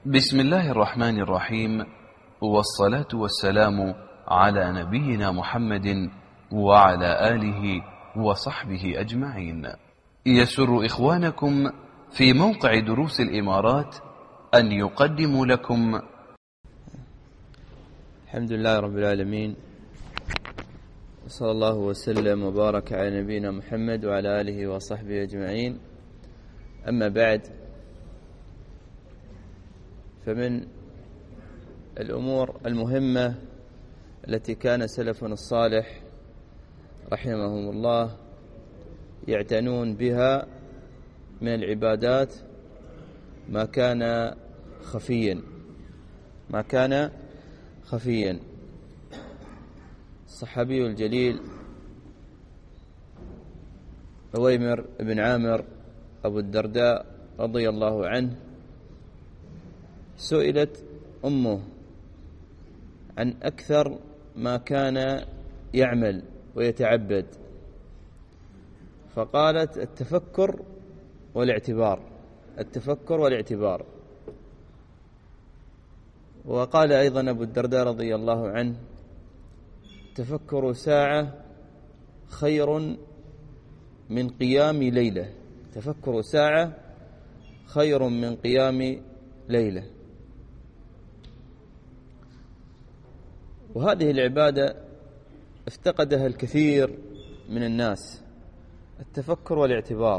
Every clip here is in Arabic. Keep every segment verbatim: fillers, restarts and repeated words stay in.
بسم الله الرحمن الرحيم، والصلاة والسلام على نبينا محمد وعلى آله وصحبه أجمعين. يسر إخوانكم في موقع دروس الإمارات أن يقدموا لكم. الحمد لله رب العالمين، وصلى الله وسلم وبارك على نبينا محمد وعلى آله وصحبه أجمعين. أما بعد، فمن الأمور المهمة التي كان سلفنا الصالح رحمهم الله يعتنون بها من العبادات ما كان خفيا ما كان خفيا الصحابي الجليل عويمر بن عامر أبو الدرداء رضي الله عنه سئلت أمه عن أكثر ما كان يعمل ويتعبد، فقالت التفكر والاعتبار التفكر والاعتبار وقال أيضا أبو الدرداء رضي الله عنه: تفكر ساعة خير من قيام ليلة تفكر ساعة خير من قيام ليلة. وهذه العبادة افتقدها الكثير من الناس، التفكر والاعتبار.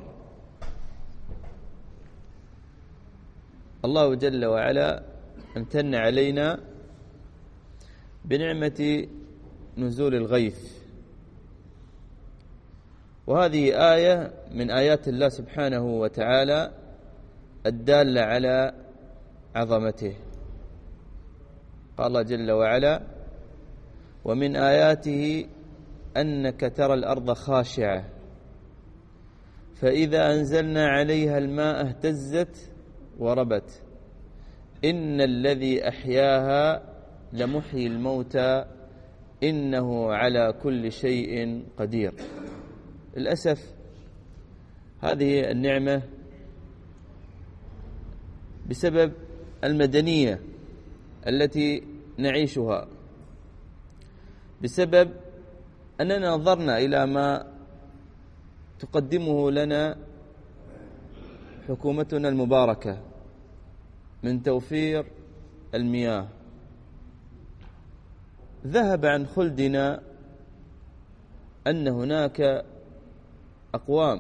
الله جل وعلا امتن علينا بنعمة نزول الغيث، وهذه آية من آيات الله سبحانه وتعالى الدالة على عظمته. قال الله جل وعلا: ومن آياته أنك ترى الأرض خاشعة فإذا أنزلنا عليها الماء اهتزت وربت إن الذي أحياها لمحيي الموتى إنه على كل شيء قدير. للأسف هذه النعمة بسبب المدنية التي نعيشها، بسبب أننا نظرنا إلى ما تقدمه لنا حكومتنا المباركة من توفير المياه، ذهب عن خلدنا أن هناك أقوام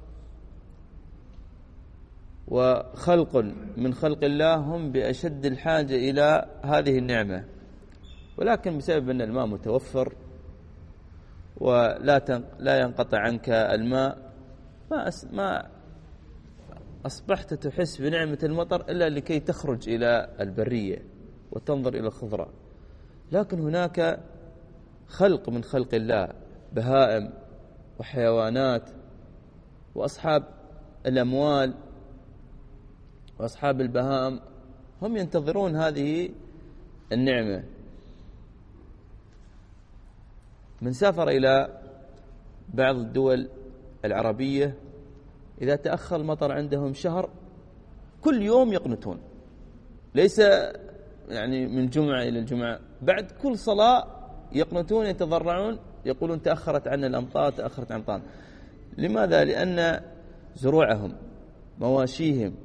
وخلق من خلق الله هم بأشد الحاجة إلى هذه النعمة، ولكن بسبب أن الماء متوفر ولا لا ينقطع عنك الماء ما ما أصبحت تحس بنعمة المطر إلا لكي تخرج إلى البرية وتنظر إلى الخضرة. لكن هناك خلق من خلق الله، بهائم وحيوانات وأصحاب الأموال وأصحاب البهائم هم ينتظرون هذه النعمة. من سافر إلى بعض الدول العربية إذا تأخر المطر عندهم شهر كل يوم يقنتون، ليس يعني من جمعة إلى الجمعة، بعد كل صلاة يقنتون يتضرعون يقولون تأخرت عنا الأمطار تأخرت عن الأمطار. لماذا؟ لأن زروعهم مواشيهم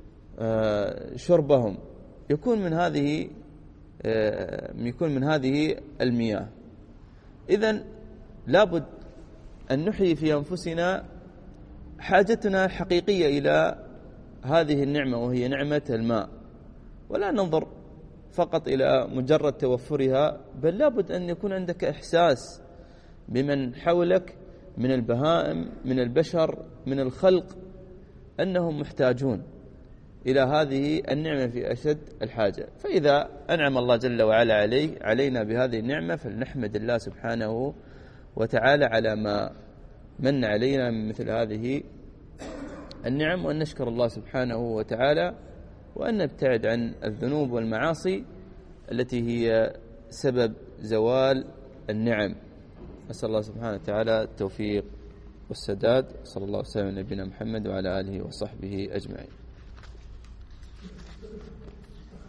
شربهم يكون من هذه يكون من هذه المياه. إذن لابد أن نحيي في أنفسنا حاجتنا الحقيقية إلى هذه النعمة، وهي نعمة الماء، ولا ننظر فقط إلى مجرد توفرها، بل لابد أن يكون عندك إحساس بمن حولك من البهائم من البشر من الخلق أنهم محتاجون إلى هذه النعمة في أشد الحاجة. فإذا أنعم الله جل وعلا علي علينا بهذه النعمة فلنحمد الله سبحانه وتعالى على ما من علينا من مثل هذه النعم، وأن نشكر الله سبحانه وتعالى، وأن نبتعد عن الذنوب والمعاصي التي هي سبب زوال النعم. أسأل الله سبحانه وتعالى التوفيق والسداد. صلى الله وسلم على نبينا محمد وعلى آله وصحبه أجمعين.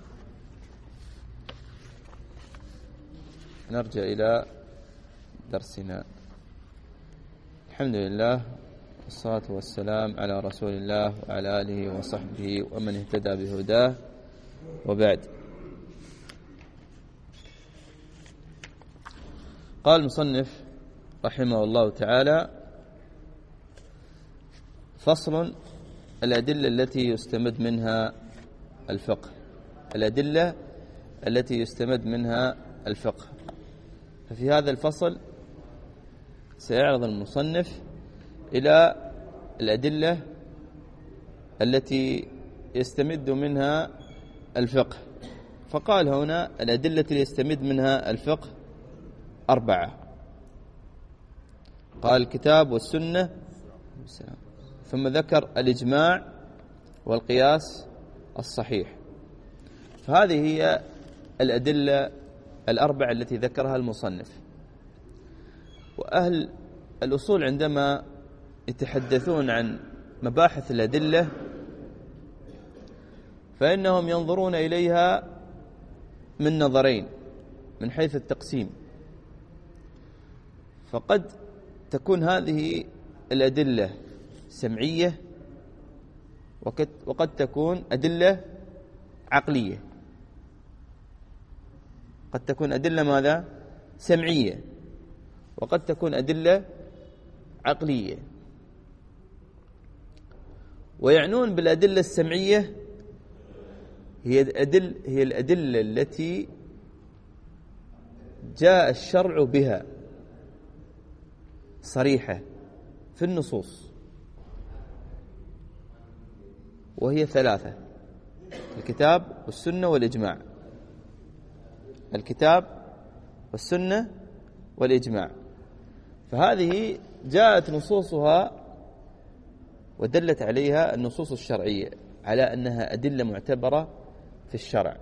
نرجع إلى درسنا. الحمد لله والصلاة والسلام على رسول الله وعلى آله وصحبه ومن اهتدى بهداه، وبعد. قال المصنف رحمه الله تعالى: فصل: الأدلة التي يستمد منها الفقه. الأدلة التي يستمد منها الفقه. ففي هذا الفصل سيعرض المصنف إلى الأدلة التي يستمد منها الفقه. فقال هنا: الأدلة التي يستمد منها الفقه أربعة. قال: الكتاب والسنة، ثم ذكر الإجماع والقياس الصحيح. فهذه هي الأدلة الأربعة التي ذكرها المصنف. وأهل الأصول عندما يتحدثون عن مباحث الأدلة فإنهم ينظرون إليها من نظرين من حيث التقسيم. فقد تكون هذه الأدلة سمعية، وقد تكون أدلة عقلية. قد تكون أدلة ماذا؟ سمعية، وقد تكون أدلة عقلية. ويعنون بالأدلة السمعية هي الأدل هي الأدلة التي جاء الشرع بها صريحة في النصوص، وهي ثلاثة: الكتاب والسنة والإجماع. الكتاب والسنة والإجماع. فهذه جاءت نصوصها ودلت عليها النصوص الشرعية على أنها أدلة معتبرة في الشرع.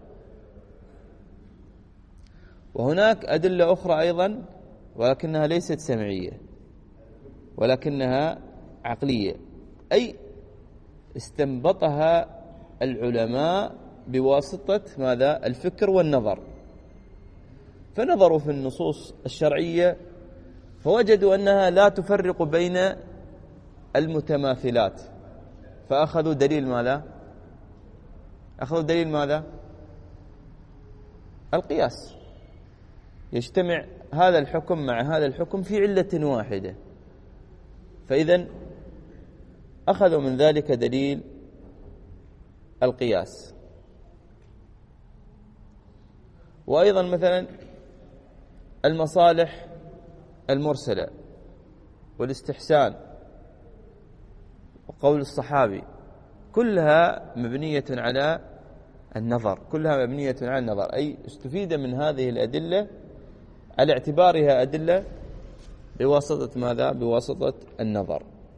وهناك أدلة أخرى أيضا ولكنها ليست سمعية ولكنها عقلية، أي استنبطها العلماء بواسطة ماذا؟ الفكر والنظر. فنظروا في النصوص الشرعية فوجدوا أنها لا تفرق بين المتماثلات، فأخذوا دليل ماذا؟ أخذوا دليل ماذا؟ القياس. يجتمع هذا الحكم مع هذا الحكم في علة واحدة، فإذن أخذوا من ذلك دليل القياس. وأيضا مثلا المصالح المرسلة والاستحسان وقول الصحابي كلها مبنية على النظر، كلها مبنية على النظر، أي استفيد من هذه الأدلة على اعتبارها أدلة بواسطة ماذا؟ بواسطة النظر.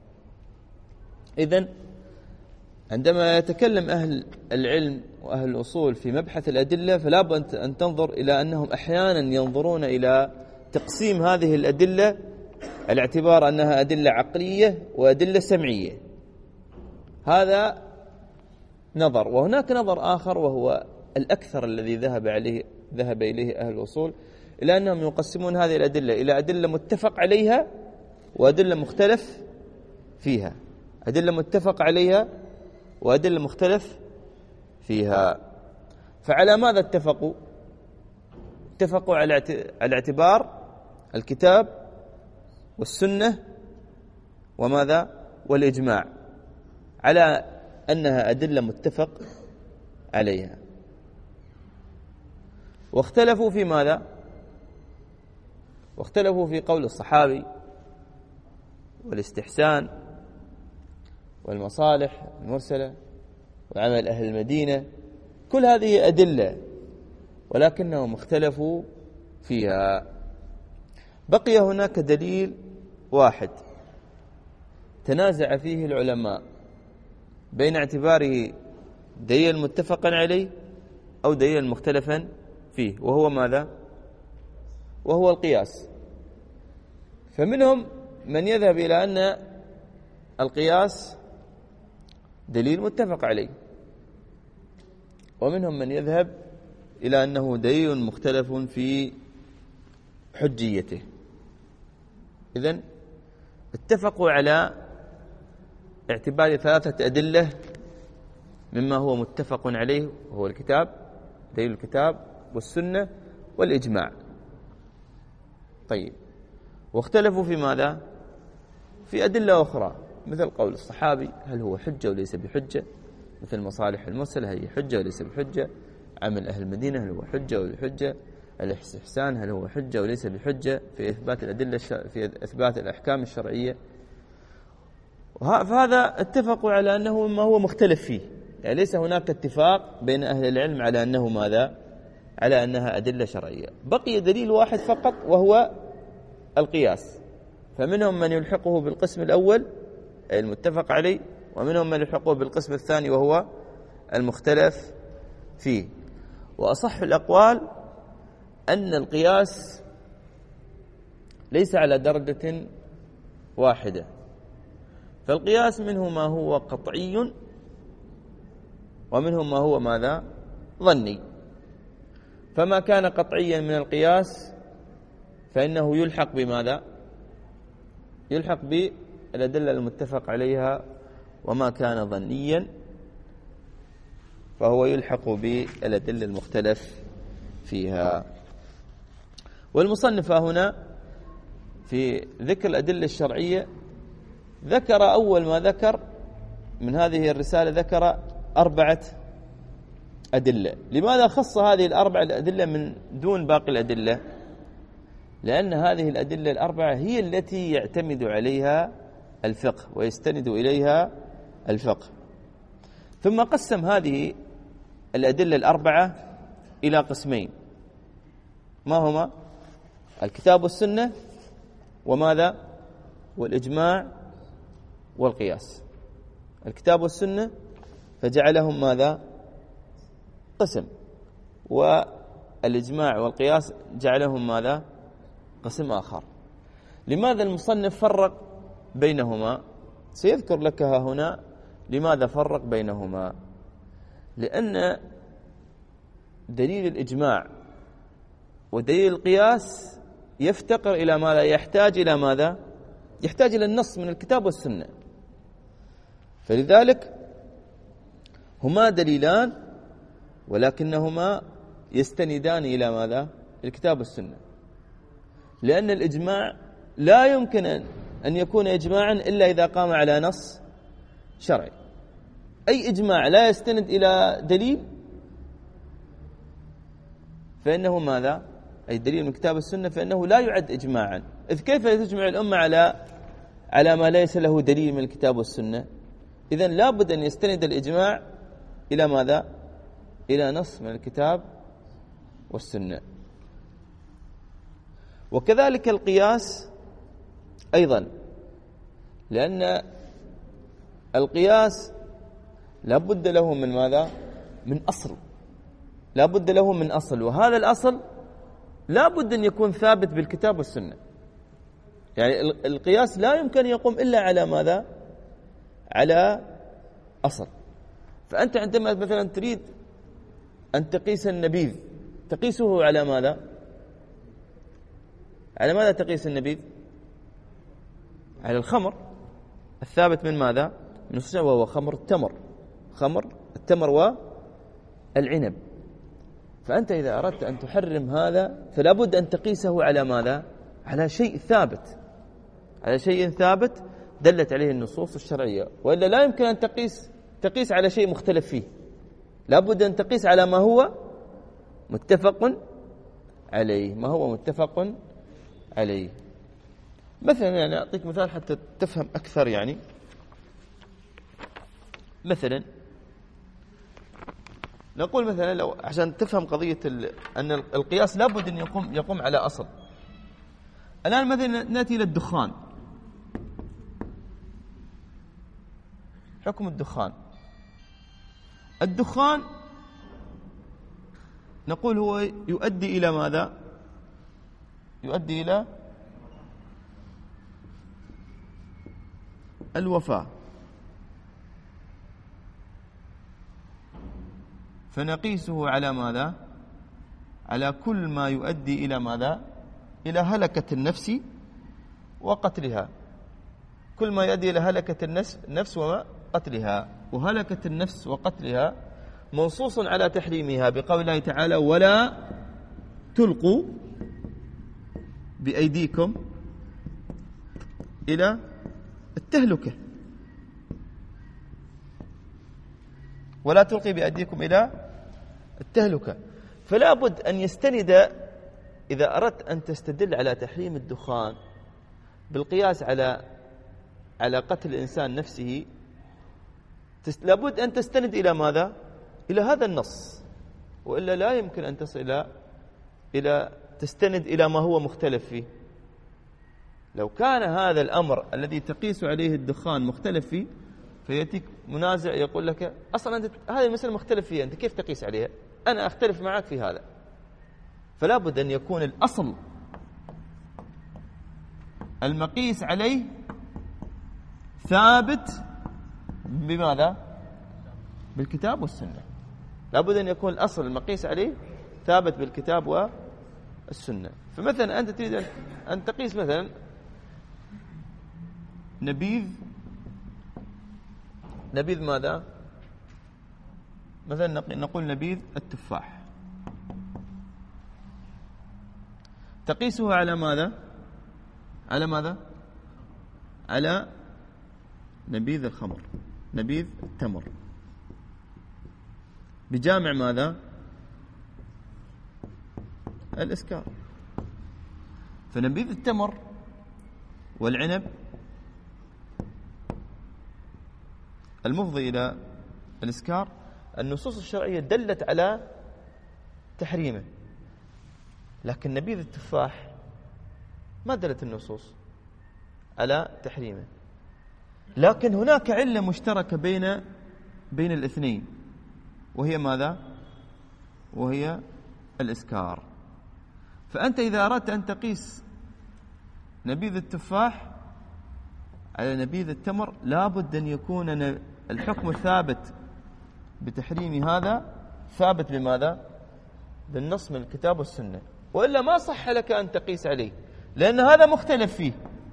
إذن عندما يتكلم أهل العلم وأهل الأصول في مبحث الأدلة فلا بد أن تنظر إلى أنهم أحيانا ينظرون إلى تقسيم هذه الأدلة على اعتبار أنها أدلة عقلية وأدلة سمعية. هذا نظر. وهناك نظر آخر وهو الأكثر الذي ذهب عليه ذهب إليه أهل الأصول، إلى أنهم يقسمون هذه الأدلة إلى أدلة متفق عليها وأدلة مختلف فيها. أدلة متفق عليها وأدلة مختلف فيها. فعلى ماذا اتفقوا؟ اتفقوا على اعتبار الكتاب والسنة وماذا؟ والإجماع، على أنها أدلة متفق عليها. واختلفوا في ماذا؟ واختلفوا في قول الصحابي والاستحسان والمصالح المرسلة وعمل أهل المدينة. كل هذه أدلة ولكنهم اختلفوا فيها. بقي هناك دليل واحد تنازع فيه العلماء بين اعتباره دليل متفقا عليه أو دليل مختلفا فيه، وهو ماذا؟ وهو القياس. فمنهم من يذهب إلى أن القياس دليل متفق عليه، ومنهم من يذهب إلى أنه دليل مختلف في حجيته. إذن اتفقوا على اعتبار ثلاثة أدلة مما هو متفق عليه، وهو الكتاب، دليل الكتاب والسنة والإجماع. طيب، واختلفوا في ماذا؟ في أدلة أخرى، مثل قول الصحابي هل هو حجة وليس بحجة، مثل مصالح المرسلة هل هي حجة وليس بحجة، عمل أهل المدينة هل هو حجة ولا حجة، الاستحسان هل هو حجة وليس بحجة في إثبات الأدلة في إثبات الأحكام الشرعية. فهذا اتفقوا على أنه ما هو مختلف فيه، يعني ليس هناك اتفاق بين أهل العلم على أنه ماذا؟ على أنها أدلة شرعية. بقي دليل واحد فقط وهو القياس، فمنهم من يلحقه بالقسم الأول أي المتفق عليه، ومنهم من يلحقه بالقسم الثاني وهو المختلف فيه. وأصح الأقوال أن القياس ليس على درجة واحدة، فالقياس منه ما هو قطعي ومنه ما هو ماذا؟ ظني. فما كان قطعيا من القياس فإنه يلحق بماذا؟ يلحق بالأدلة المتفق عليها، وما كان ظنيا فهو يلحق بالأدلة المختلف فيها. والمصنف هنا في ذكر الأدلة الشرعية ذكر أول ما ذكر من هذه الرسالة ذكر أربعة أدلة. لماذا خص هذه الأربعة الأدلة من دون باقي الأدلة؟ لأن هذه الأدلة الأربعة هي التي يعتمد عليها الفقه ويستند إليها الفقه. ثم قسم هذه الأدلة الأربعة إلى قسمين، ما هما؟ الكتاب والسنة وماذا؟ والإجماع والقياس. الكتاب والسنة فجعلهم ماذا؟ قسم، والإجماع والقياس جعلهم ماذا؟ قسم آخر. لماذا المصنف فرق بينهما؟ سيذكر لك هنا لماذا فرق بينهما. لأن دليل الإجماع ودليل القياس يفتقر إلى ماذا؟ يحتاج إلى ماذا؟ يحتاج إلى النص من الكتاب والسنة. فلذلك هما دليلان ولكنهما يستندان إلى ماذا؟ الكتاب والسنة. لأن الإجماع لا يمكن أن يكون إجماعا إلا إذا قام على نص شرعي. أي إجماع لا يستند إلى دليل فإنه ماذا؟ أي دليل من كتاب السنة فإنه لا يعد إجماعا. إذ كيف تجمع الأمة على على ما ليس له دليل من الكتاب والسنة؟ إذن لا بد أن يستند الإجماع إلى ماذا؟ إلى نص من الكتاب والسنة. وكذلك القياس أيضا، لأن القياس لا بد له من ماذا؟ من أصل، لا بد له من أصل، وهذا الأصل لا بد أن يكون ثابت بالكتاب والسنة. يعني القياس لا يمكن أن يقوم إلا على ماذا؟ على أصل. فأنت عندما مثلا تريد أن تقيس النبيذ تقيسه على ماذا؟ على ماذا تقيس النبيذ؟ على الخمر الثابت من ماذا؟ من السنة، وهو خمر التمر، خمر التمر والعنب. فأنت إذا أردت أن تحرم هذا فلا بد أن تقيسه على ماذا؟ على شيء ثابت، على شيء ثابت دلت عليه النصوص الشرعية، وإلا لا يمكن أن تقيس تقيس على شيء مختلف فيه. لا بد أن تقيس على ما هو متفق عليه، ما هو متفق عليه. مثلا يعني أعطيك مثال حتى تفهم أكثر. يعني مثلا نقول مثلا لو عشان تفهم قضية أن القياس لا بد أن يقوم يقوم على أصل. الآن مثلا نأتي إلى الدخان، حكم الدخان. الدخان نقول هو يؤدي إلى ماذا؟ يؤدي إلى الوفاة. فنقيسه على ماذا؟ على كل ما يؤدي إلى ماذا؟ إلى هلكة النفس وقتلها، كل ما يؤدي إلى هلكة النفس وقتلها. وهلكة النفس وقتلها منصوص على تحريمها بقول الله تعالى: ولا تلقوا بأيديكم إلى التهلكة، ولا تلقي بأيديكم إلى التهلكة. فلا بد أن يستند، إذا أردت أن تستدل على تحريم الدخان بالقياس على على قتل الإنسان نفسه، لابد أن تستند إلى ماذا؟ إلى هذا النص، وإلا لا يمكن أن تصل إلى إلى تستند إلى ما هو مختلف فيه. لو كان هذا الأمر الذي تقيس عليه الدخان مختلف فيه، فيأتيك منازع يقول لك أصلا أنت هذه المسألة مختلف فيها، أنت كيف تقيس عليها؟ أنا أختلف معك في هذا. فلا بد أن يكون الأصل المقيس عليه ثابت بماذا؟ بالكتاب والسنة. لا بد أن يكون الأصل المقيس عليه ثابت بالكتاب والسنة. فمثلا أنت تريد أن تقيس مثلا نبيذ نبيذ ماذا؟ مثلا نقول نبيذ التفاح، تقيسه على ماذا؟ على ماذا؟ على نبيذ الخمر، نبيذ التمر، بجامع ماذا؟ الإسكار. فنبيذ التمر والعنب المفضي إلى الإسكار النصوص الشرعية دلت على تحريمه، لكن نبيذ التفاح ما دلت النصوص على تحريمه. لكن هناك علة مشتركة بين بين الاثنين، وهي ماذا؟ وهي الإسكار. فأنت إذا أردت أن تقيس نبيذ التفاح على نبيذ التمر، لا بد أن يكون الحكم الثابت بتحريم هذا ثابت بماذا؟ بالنص من الكتاب والسنة، وإلا ما صح لك أن تقيس عليه، لأن هذا مختلف فيه.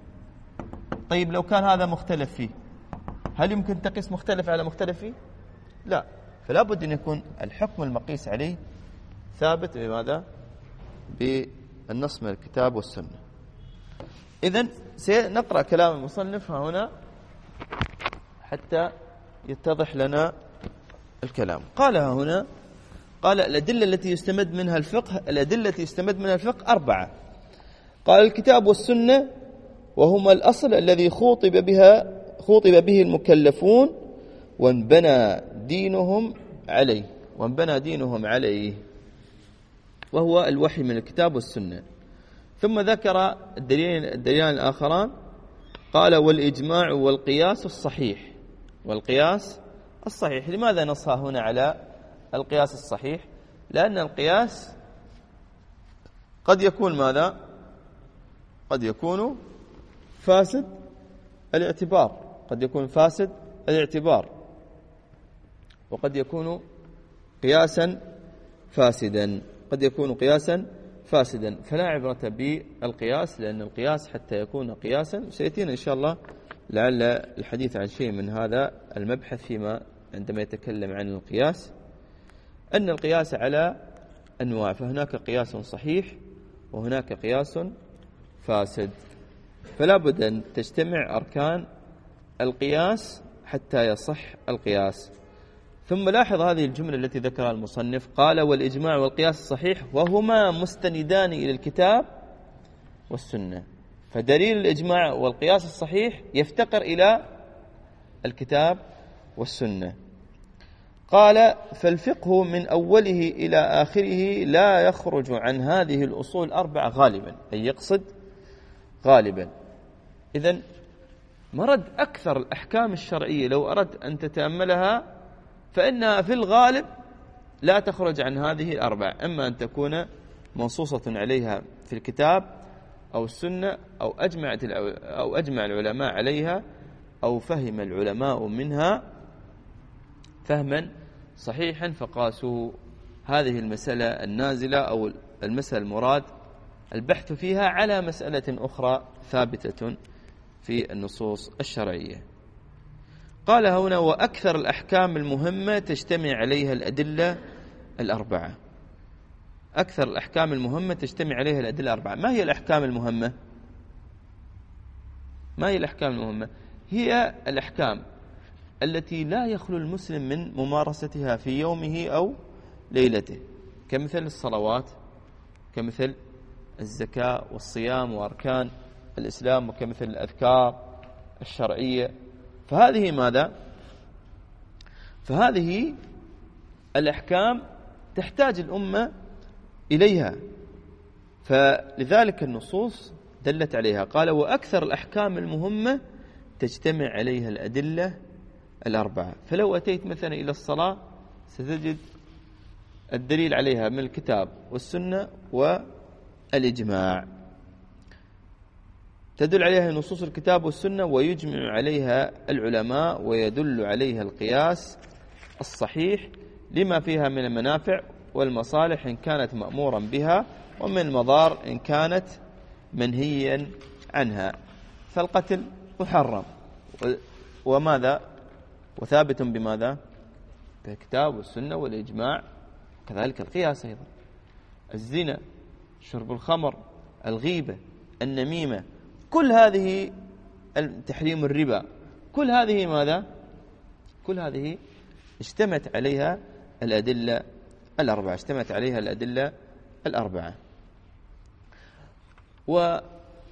طيب لو كان هذا مختلف فيه، هل يمكن تقيس مختلف على مختلف فيه؟ لا. فلا بد أن يكون الحكم المقيس عليه ثابت بماذا؟ بالنص من الكتاب والسنة. إذن سنقرأ كلام المصنف هنا حتى يتضح لنا الكلام. قال هنا، قال الأدلة التي يستمد منها الفقه، الأدلة التي يستمد منها الفقه أربعة. قال الكتاب والسنة، وهما الأصل الذي خوطب بها خوطب به المكلفون وانبنى دينهم عليه وانبنى دينهم عليه وهو الوحي من الكتاب والسنة. ثم ذكر الدليلين الدليلان الآخران، قال والإجماع والقياس الصحيح. والقياس الصحيح، لماذا نصها هنا على القياس الصحيح؟ لأن القياس قد يكون ماذا؟ قد يكون فاسد الاعتبار، قد يكون فاسد الاعتبار، وقد يكون قياسا فاسدا، قد يكون قياسا فاسدا. فلا عبرة بالقياس، لأن القياس حتى يكون قياسا، سيأتينا إن شاء الله لعل الحديث عن شيء من هذا المبحث فيما عندما يتكلم عن القياس، أن القياس على أنواع، فهناك قياس صحيح وهناك قياس فاسد. فلا بد أن تجتمع أركان القياس حتى يصح القياس. ثم لاحظ هذه الجملة التي ذكرها المصنف، قال والإجماع والقياس الصحيح وهما مستندان إلى الكتاب والسنة. فدليل الإجماع والقياس الصحيح يفتقر إلى الكتاب والسنة. قال فالفقه من أوله إلى آخره لا يخرج عن هذه الأصول الأربعة غالبا، أي يقصد غالبا. إذن مرد أكثر الأحكام الشرعية لو أردت أن تتأملها فإنها في الغالب لا تخرج عن هذه الأربعة، إما أن تكون منصوصة عليها في الكتاب أو السنة، أو أجمعت أو أجمع العلماء عليها، أو فهم العلماء منها فهما صحيحا فقاسوا هذه المسألة النازلة أو المسألة المراد البحث فيها على مسألة أخرى ثابتة في النصوص الشرعية. قال هنا: وأكثر الأحكام المهمة تجتمع عليها الأدلة الأربعة. أكثر الأحكام المهمة تجتمع عليها الأدلة الأربعة. ما هي الأحكام المهمة؟ ما هي الأحكام المهمة؟ هي الأحكام التي لا يخلو المسلم من ممارستها في يومه أو ليلته، كمثل الصلوات، كمثل الزكاة والصيام وأركان الإسلام، وكمثل الأذكار الشرعية. فهذه ماذا؟ فهذه الأحكام تحتاج الأمة إليها، فلذلك النصوص دلت عليها. قال: وأكثر الأحكام المهمة تجتمع عليها الأدلة الأربعة. فلو أتيت مثلا إلى الصلاة ستجد الدليل عليها من الكتاب والسنة والإجماع، تدل عليها نصوص الكتاب والسنة، ويجمع عليها العلماء، ويدل عليها القياس الصحيح لما فيها من المنافع والمصالح إن كانت مأمورا بها، ومن المضار إن كانت منهيا عنها. فالقتل محرم، وماذا؟ وثابت بماذا؟ بالكتاب والسنة والإجماع، كذلك القياس أيضا. الزنا، شرب الخمر، الغيبة، النميمة، كل هذه، تحريم الربا، كل هذه ماذا؟ كل هذه اجتمعت عليها الأدلة الأربعة، اجتمعت عليها الأدلة الأربعة. ولو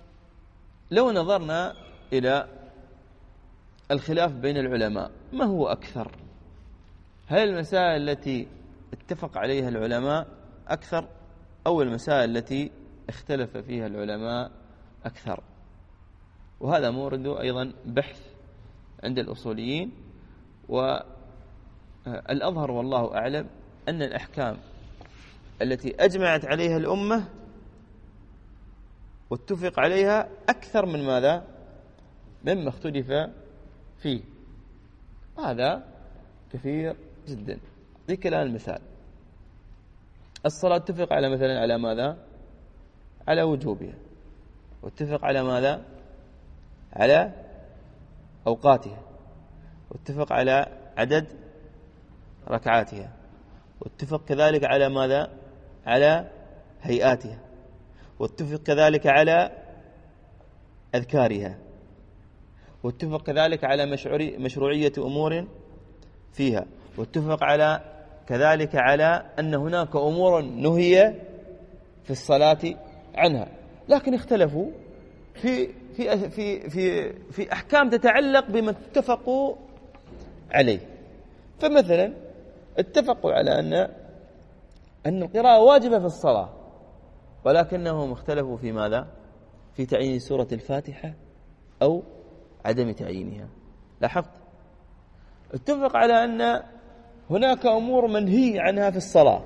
نظرنا إلى الخلاف بين العلماء، ما هو أكثر؟ هل المسائل التي اتفق عليها العلماء أكثر، أو المسائل التي اختلف فيها العلماء أكثر؟ وهذا مورد أيضا بحث عند الأصوليين. والأظهر والله أعلم أن الأحكام التي أجمعت عليها الأمة واتفق عليها أكثر من ماذا؟ مما اختلف فيه. هذا كثير جدا. ذيك الآن المثال: الصلاة اتفق على مثلا على ماذا؟ على وجوبها، واتفق على ماذا؟ على أوقاتها، واتفق على عدد ركعاتها، واتفق كذلك على ماذا؟ على هيئاتها، واتفق كذلك على أذكارها، واتفق كذلك على مشروعية أمور فيها، واتفق على كذلك على أن هناك أمور نهي في الصلاة عنها، لكن اختلفوا في في في في في أحكام تتعلق بما اتفقوا عليه. فمثلا اتفقوا على أن أن القراءة واجبة في الصلاة، ولكنهم اختلفوا في ماذا؟ في تعيين سورة الفاتحة أو عدم تعيينها. لاحظت؟ اتفق على أن هناك أمور منهي عنها في الصلاة،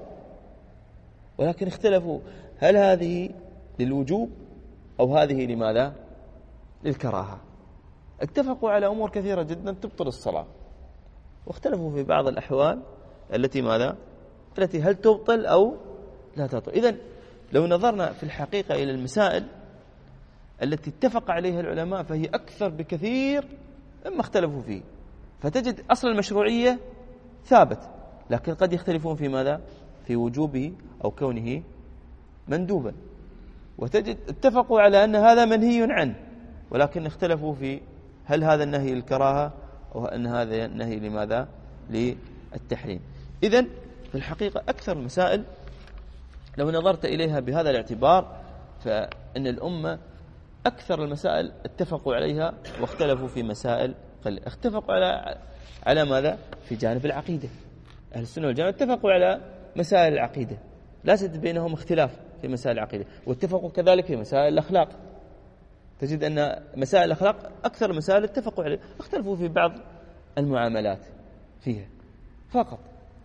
ولكن اختلفوا هل هذه للوجوب أو هذه لماذا؟ للكراهة. اتفقوا على أمور كثيرة جدا تبطل الصلاة، واختلفوا في بعض الأحوال التي ماذا؟ التي هل تبطل أو لا تبطل. إذن لو نظرنا في الحقيقة إلى المسائل التي اتفق عليها العلماء فهي أكثر بكثير مما اختلفوا فيه، فتجد أصل المشروعية ثابت، لكن قد يختلفون في ماذا؟ في وجوبه أو كونه مندوبا. وتجد اتفقوا على أن هذا منهي عنه، ولكن اختلفوا في هل هذا النهي للكراهة أو أن هذا النهي لماذا؟ للتحريم. إذن في الحقيقة أكثر المسائل لو نظرت إليها بهذا الاعتبار فإن الأمة أكثر المسائل اتفقوا عليها، واختلفوا في مسائل قل. اتفقوا على على ماذا؟ في جانب العقيدة. أهل السنة والجماعة اتفقوا على مسائل العقيدة، لا تجد بينهم اختلاف في مسائل العقيدة. واتفقوا كذلك في مسائل الأخلاق، تجد أن مسائل الأخلاق أكثر المسائل اتفقوا عليها، اختلفوا في بعض المعاملات فيها فقط.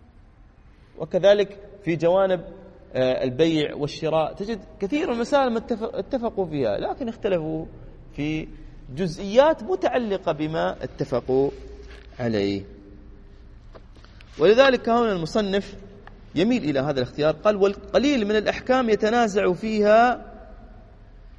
وكذلك في جوانب البيع والشراء تجد كثير من المسائل اتفقوا فيها، لكن اختلفوا في جزئيات متعلقة بما اتفقوا عليه. ولذلك هنا المصنف يميل إلى هذا الاختيار، قال: والقليل من الأحكام يتنازع فيها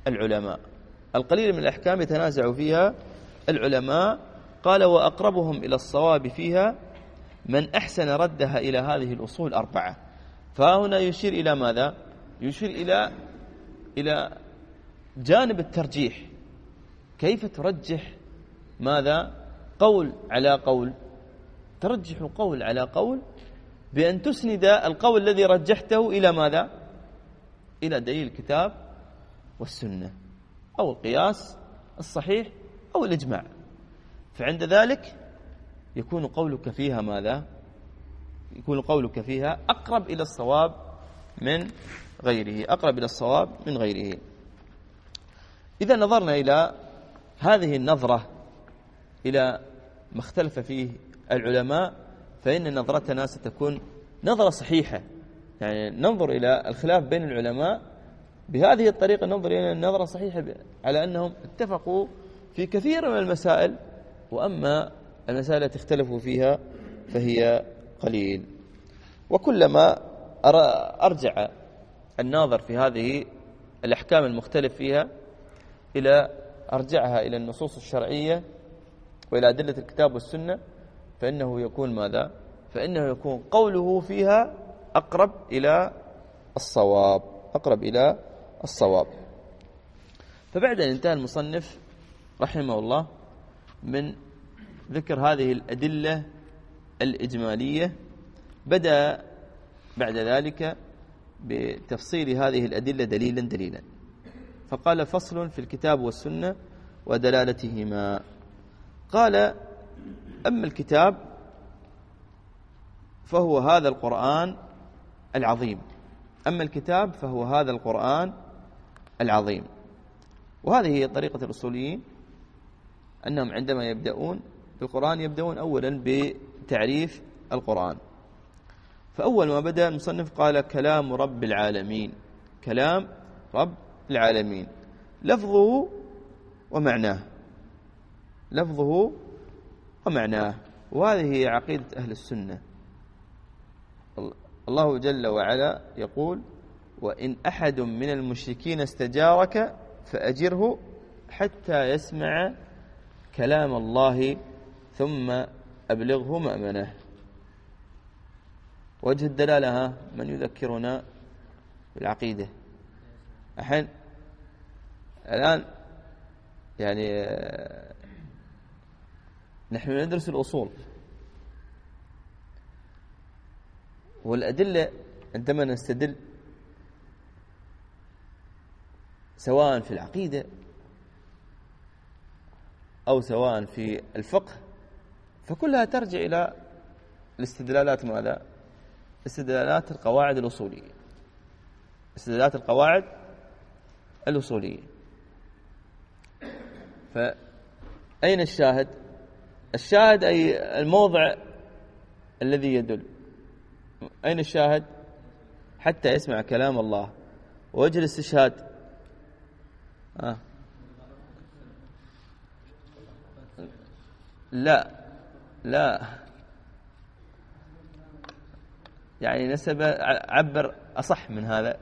العلماء. القليل من الأحكام يتنازع فيها العلماء. قال وأقربهم إلى الصواب فيها من أحسن ردها إلى هذه الأصول أربعة. فهنا يشير إلى ماذا؟ يشير إلى إلى جانب الترجيح. كيف ترجح ماذا؟ قول على قول، ترجح قول على قول بأن تسند القول الذي رجحته إلى ماذا؟ إلى دليل الكتاب والسنة أو القياس الصحيح أو الإجماع. فعند ذلك يكون قولك فيها ماذا؟ يكون قولك فيها أقرب إلى الصواب من غيره، أقرب إلى الصواب من غيره. إذا نظرنا إلى هذه النظرة إلى ما اختلف فيه العلماء، فإن نظرتنا ستكون نظرة صحيحة. يعني ننظر إلى الخلاف بين العلماء بهذه الطريقة، ننظر إلى النظرة صحيحة على أنهم اتفقوا في كثير من المسائل، وأما المسائل التي اختلفوا فيها فهي قليل. وكلما أرجع الناظر في هذه الأحكام المختلف فيها إلى أرجعها إلى النصوص الشرعية وإلى أدلة الكتاب والسنة، فإنه يكون ماذا؟ فإنه يكون قوله فيها أقرب إلى الصواب، أقرب إلى الصواب. فبعد أن انتهى المصنف رحمه الله من ذكر هذه الأدلة الإجمالية، بدأ بعد ذلك بتفصيل هذه الأدلة دليلا دليلا. فقال فصل في الكتاب والسنة ودلالتهما. قال أما الكتاب فهو هذا القرآن العظيم، أما الكتاب فهو هذا القرآن العظيم. وهذه هي طريقة الأصوليين، أنهم عندما يبدأون بالقرآن يبدأون أولا بتعريف القرآن. فأول ما بدأ المصنف قال كلام رب العالمين، كلام رب العالمين، لفظه ومعناه، لفظه ومعناه. وهذه هي عقيدة أهل السنة. الله جل وعلا يقول وإن أحد من المشركين استجارك فأجره حتى يسمع كلام الله ثم أبلغه مأمنه. وجه الدلالة من يذكرنا بالعقيدة؟ الحين الآن يعني نحن ندرس الأصول والأدلة. عندما نستدل سواء في العقيدة أو سواء في الفقه فكلها ترجع إلى الاستدلالات ماذا؟ استدلالات القواعد الأصولية، استدلالات القواعد الأصولية. فأين الشاهد؟ الشاهد أي الموضع الذي يدل. أين الشاهد؟ حتى يسمع كلام الله. ووجه الاستشهاد آه. لا لا يعني نسبة، عبر أصح من هذا،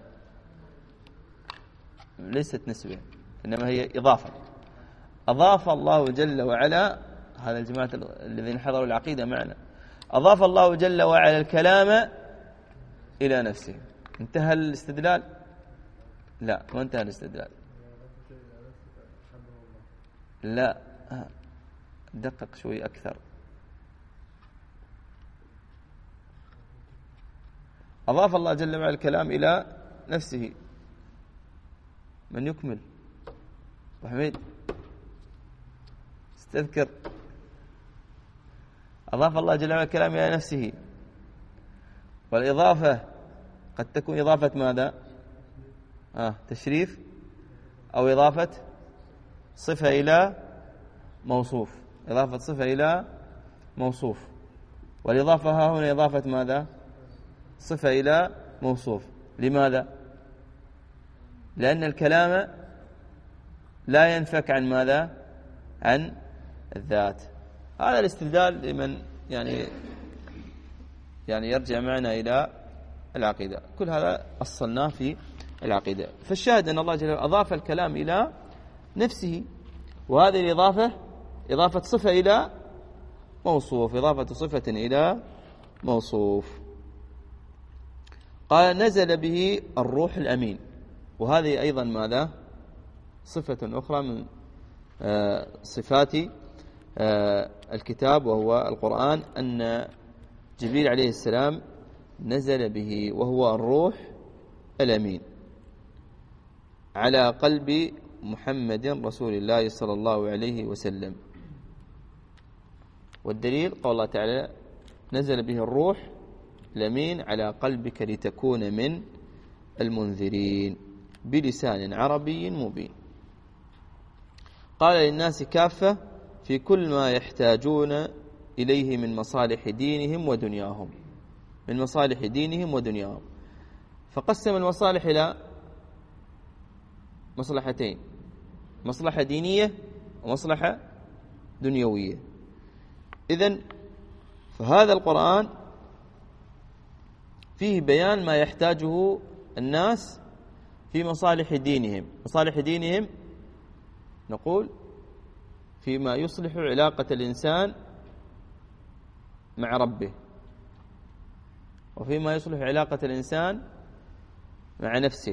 ليست نسبة إنما هي إضافة. أضاف الله جل وعلا، هذا الجماعة الذين حضروا العقيدة معنا، أضاف الله جل وعلا الكلام إلى نفسه. انتهى الاستدلال؟ لا، ما انتهى الاستدلال. لا، دقق شوي أكثر. أضاف الله جل وعلا الكلام إلى نفسه. من يكمل؟ أبو حميد استذكر. أضاف الله جل وعلا الكلام إلى نفسه. والإضافة قد تكون إضافة ماذا؟ آه تشريف، أو إضافة صفة إلى موصوف، إضافة صفة إلى موصوف. والإضافة ها هنا إضافة ماذا؟ صفة إلى موصوف. لماذا؟ لأن الكلام لا ينفك عن ماذا؟ عن الذات. هذا الاستدلال لمن يعني يعني يرجع معنا إلى العقيدة. كل هذا أصلناه في العقيدة. فالشاهد أن الله جل وعلا أضاف الكلام إلى نفسه، وهذه الإضافة إضافة صفة إلى موصوف، إضافة صفة إلى موصوف. قال نزل به الروح الأمين، وهذه أيضا ماذا؟ صفة أخرى من صفات الكتاب وهو القرآن، أن جبريل عليه السلام نزل به وهو الروح الأمين على قلب محمد رسول الله صلى الله عليه وسلم. والدليل قول الله تعالى نزل به الروح الأمين على قلبك لتكون من المنذرين بلسان عربي مبين. قال للناس كافة في كل ما يحتاجون إليه من مصالح دينهم ودنياهم، من مصالح دينهم ودنياهم. فقسم المصالح إلى مصلحتين، مصلحة دينية ومصلحة دنيوية. إذن فهذا القرآن فيه بيان ما يحتاجه الناس في مصالح دينهم. مصالح دينهم نقول فيما يصلح علاقة الإنسان مع ربه، وفيما يصلح علاقة الإنسان مع نفسه،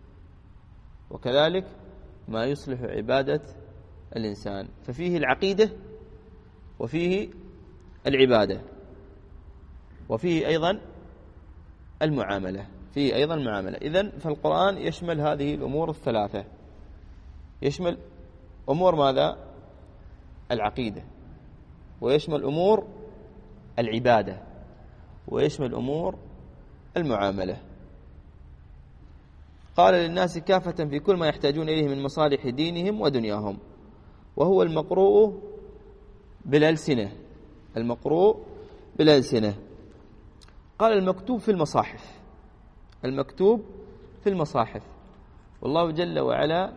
وكذلك ما يصلح عبادة الإنسان. ففيه العقيدة وفيه العبادة وفيه أيضا المعاملة، فيه أيضا المعاملة. إذن فالقرآن يشمل هذه الأمور الثلاثة، يشمل أمور ماذا؟ العقيدة، ويشمل أمور العبادة، ويشمل أمور المعاملة. قال للناس كافة في كل ما يحتاجون إليه من مصالح دينهم ودنياهم، وهو المقروء بالألسنة، المقروء بالألسنة. قال المكتوب في المصاحف، المكتوب في المصاحف. والله جل وعلا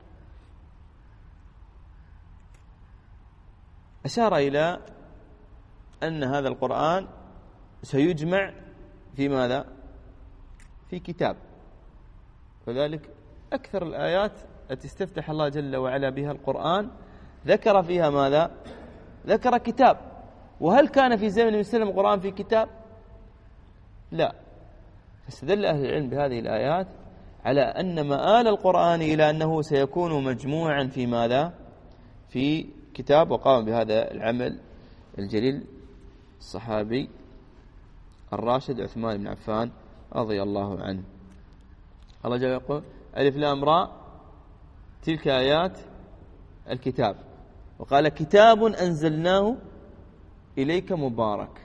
أشار إلى أن هذا القرآن سيجمع في ماذا؟ في كتاب. وذلك أكثر الآيات التي استفتح الله جل وعلا بها القرآن ذكر فيها ماذا؟ ذكر كتاب. وهل كان في زمن النبي صلى الله عليه وسلم القرآن في كتاب؟ لا. فاستدل أهل العلم بهذه الآيات على أن مآل القرآن إلى أنه سيكون مجموعا في ماذا؟ في كتاب. وقام بهذا العمل الجليل الصحابي الراشد عثمان بن عفان رضي الله عنه. الله جل يقول ألف لام راء تلك آيات الكتاب، وقال كتاب أنزلناه إليك مبارك.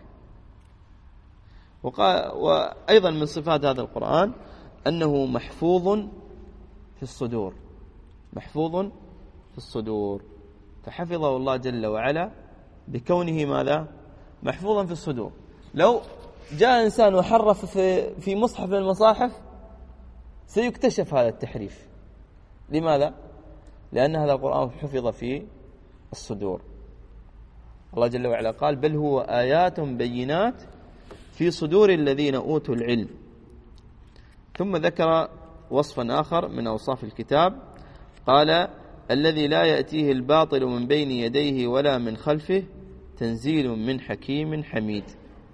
وقال وأيضا من صفات هذا القرآن أنه محفوظ في الصدور، محفوظ في الصدور. فحفظه الله جل وعلا بكونه ماذا؟ محفوظا في الصدور. لو جاء إنسان وحرف في في مصحف من المصاحف سيكتشف هذا التحريف. لماذا؟ لأن هذا القرآن حفظ في الصدور. الله جل وعلا قال بل هو آيات بينات في صدور الذين أوتوا العلم. ثم ذكر وصفا آخر من أوصاف الكتاب، قال الذي لا يأتيه الباطل من بين يديه ولا من خلفه تنزيل من حكيم حميد.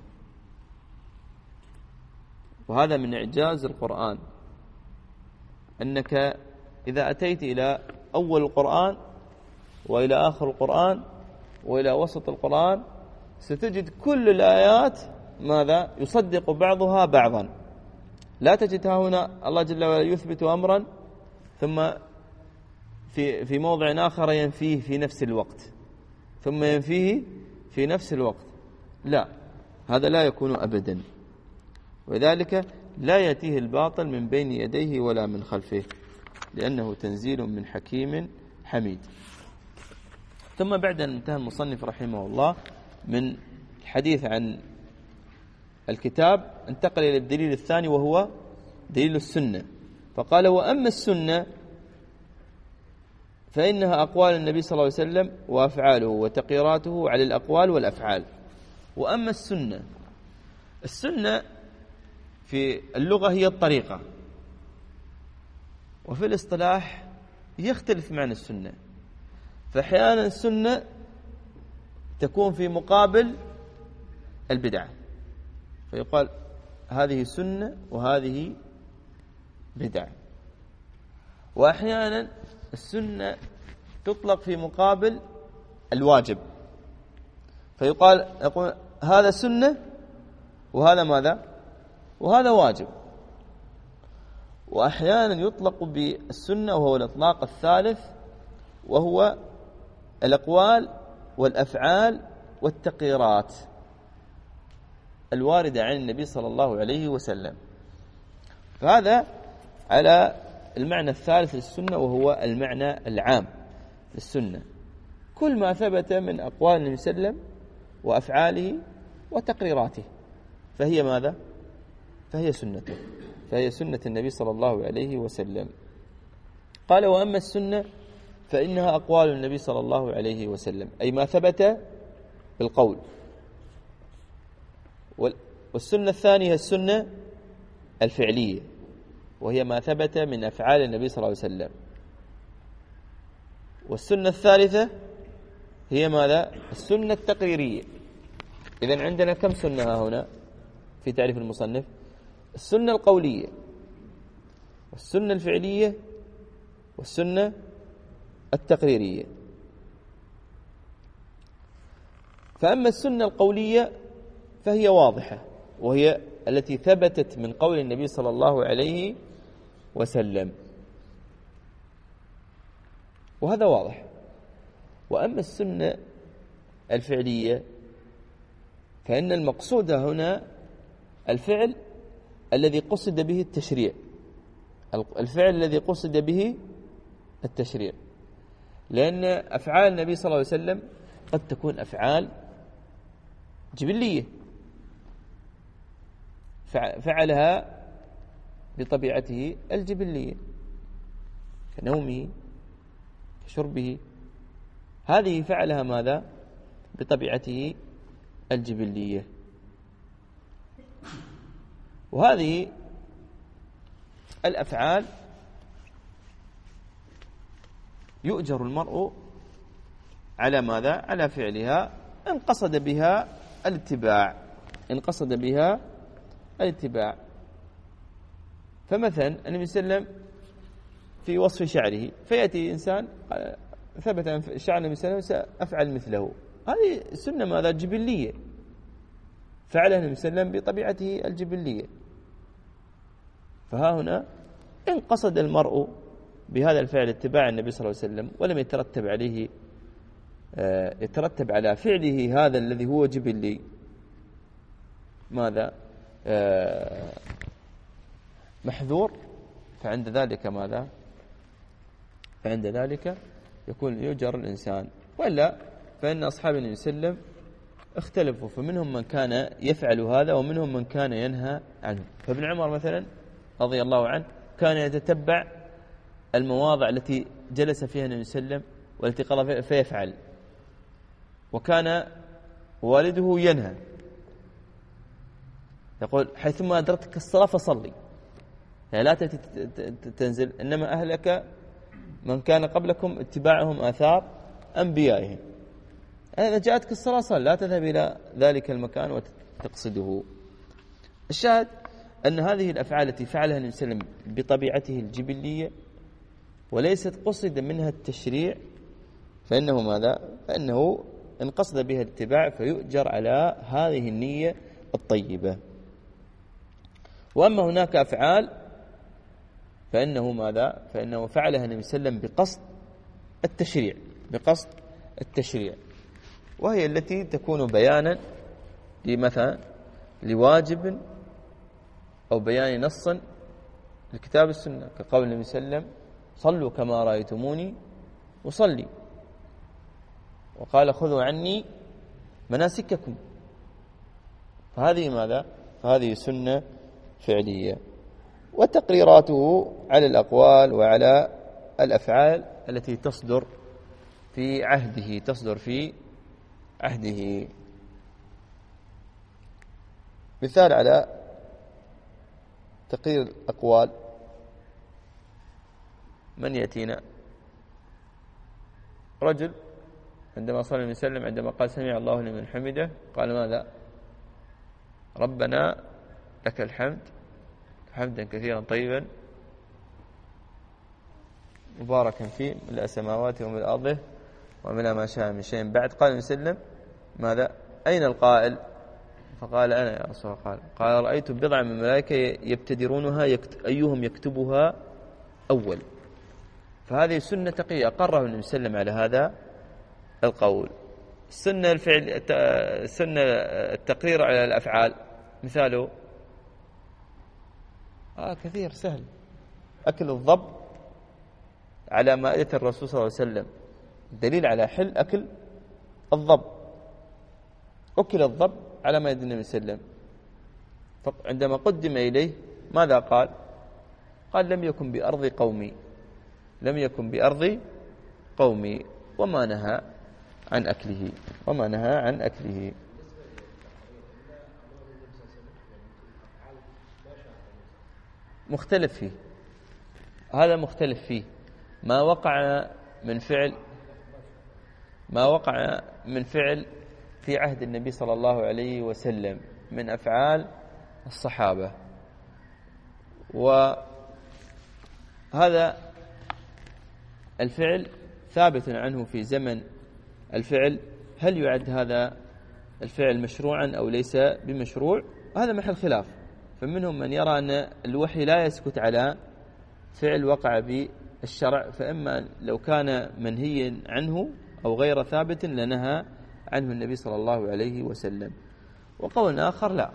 وهذا من إعجاز القرآن، أنك إذا أتيت إلى أول القرآن وإلى آخر القرآن وإلى وسط القرآن ستجد كل الآيات ماذا؟ يصدق بعضها بعضا. لا تجدها هنا الله جل وعلا يثبت أمرا ثم في في موضع آخر ينفيه في نفس الوقت، ثم ينفيه في نفس الوقت. لا، هذا لا يكون أبدا. وذلك لا يأتيه الباطل من بين يديه ولا من خلفه لأنه تنزيل من حكيم حميد. ثم بعد أن انتهى المصنف رحمه الله من الحديث عن الكتاب انتقل إلى الدليل الثاني وهو دليل السنة. فقال وأما السنة فإنها أقوال النبي صلى الله عليه وسلم وأفعاله وتقريراته على الأقوال والأفعال. وأما السنة، السنة في اللغة هي الطريقة، وفي الاصطلاح يختلف معنى السنة. فأحيانا السنة تكون في مقابل البدعة، فيقال هذه سنة وهذه بدعة. وأحيانا السنة تطلق في مقابل الواجب، فيقال يقول هذا سنة وهذا ماذا؟ وهذا واجب. وأحيانا يطلق بالسنة وهو الإطلاق الثالث، وهو الأقوال والأفعال والتقريرات الواردة عن النبي صلى الله عليه وسلم. فهذا على المعنى الثالث للسنة، وهو المعنى العام للسنة، كل ما ثبت من أقوال النبي صلى الله عليه وسلم وأفعاله وتقريراته فهي ماذا؟ فهي سنته، فهي سنة النبي صلى الله عليه وسلم. قال وأما السنة فإنها أقوال النبي صلى الله عليه وسلم، أي ما ثبت بالقول. والسنة الثانية السنة الفعلية، وهي ما ثبت من أفعال النبي صلى الله عليه وسلم. والسنة الثالثة هي ماذا؟ السنة التقريرية. إذن عندنا كم سنة هنا في تعريف المصنف؟ السنة القولية والسنة الفعلية والسنة التقريرية. فأما السنة القولية فهي واضحة، وهي التي ثبتت من قول النبي صلى الله عليه وسلم، وهذا واضح. وأما السنة الفعلية فإن المقصود هنا الفعل الذي قصد به التشريع، الفعل الذي قصد به التشريع، لأن أفعال النبي صلى الله عليه وسلم قد تكون أفعال جبلية فعلها بطبيعته الجبلية، كنومه كشربه، هذه فعلها ماذا؟ بطبيعته الجبلية. وهذه الأفعال يؤجر المرء على ماذا؟ على فعلها إن قصد بها الاتباع، إن قصد بها الاتباع. فمثلا النبي صلى الله عليه وسلم في وصف شعره، فيأتي إنسان ثبت عن شعر النبي صلى الله عليه وسلم سأفعل مثله، هذه سنة ماذا؟ جبلية، فعلها النبي صلى الله عليه وسلم بطبيعته الجبلية. فها هنا إن قصد المرء بهذا الفعل اتباع النبي صلى الله عليه وسلم ولم يترتب عليه يترتب على فعله هذا الذي هو جبلي ماذا؟ محذور، فعند ذلك ماذا؟ فعند ذلك يكون يؤجر الإنسان. وإلا فإن أصحاب النبي صلى الله عليه وسلم اختلفوا، فمنهم من كان يفعل هذا ومنهم من كان ينهى عنه. فابن عمر مثلا رضي الله عنه كان يتتبع المواضع التي جلس فيها النبي صلى الله عليه وسلم والتي قال فيفعل، وكان والده ينهى يقول حيثما أدركتك الصلاة فصلي، يعني لا تنزل، إنما أهلك من كان قبلكم اتباعهم آثار أنبيائهم، إذا جاءتك الصلاة صل، لا تذهب إلى ذلك المكان وتقصده. الشاهد أن هذه الأفعال التي فعلها النبي صلى الله عليه وسلم بطبيعته الجبلية وليست قصد منها التشريع، فإنه ماذا؟ فإنه إن قصد بها الاتباع فيؤجر على هذه النية الطيبة. وأما هناك أفعال فإنه ماذا؟ فإنه فعلها النبي صلى الله عليه وسلم بقصد التشريع، بقصد التشريع، وهي التي تكون بيانا لمثلا لواجب أو بيان نص لكتاب السنة، كقول النبي صلى الله عليه وسلم صلوا كما رأيتموني أصلي، وقال خذوا عني مناسككم، فهذه ماذا؟ فهذه سنة فعلية. وتقريراته على الأقوال وعلى الأفعال التي تصدر في عهده، تصدر في عهده. مثال على تقرير الأقوال من يأتينا؟ رجل عندما صلى الله عليه وسلم عندما قال سمع الله لمن حمده قال ماذا؟ ربنا لك الحمد حمدا كثيرا طيبا مباركا فيه ملء السماوات وملء الأرض وملء ما شاء من شيء بعد. قال وسلم ماذا؟ أين القائل؟ فقال أنا يا رسول الله. قال قال رأيت بضع من الملائكة يبتدرونها يكت... أيهم يكتبها أول. فهذه سنة تقية أقره النبي صلى الله عليه وسلم على هذا القول. السنة الفعل السنة التقرير على الأفعال مثاله آه كثير سهل. أكل الضب على مائدة الرسول صلى الله عليه وسلم دليل على حل أكل الضب. أكل الضب على مائدة النبي صلى الله عليه وسلم عندما قدم إليه ماذا قال؟ قال لم يكن بأرض قومي لم يكن بأرض قومي وما نهى عن أكله وما نهى عن أكله. مختلف فيه هذا مختلف فيه ما وقع من فعل ما وقع من فعل في عهد النبي صلى الله عليه وسلم من أفعال الصحابة، وهذا الفعل ثابت عنه في زمن الفعل. هل يعد هذا الفعل مشروعا أو ليس بمشروع؟ هذا محل خلاف. فمنهم من يرى أن الوحي لا يسكت على فعل وقع بالشرع، فإما لو كان منهيا عنه أو غير ثابت لنهى عنه النبي صلى الله عليه وسلم. وقول آخر لا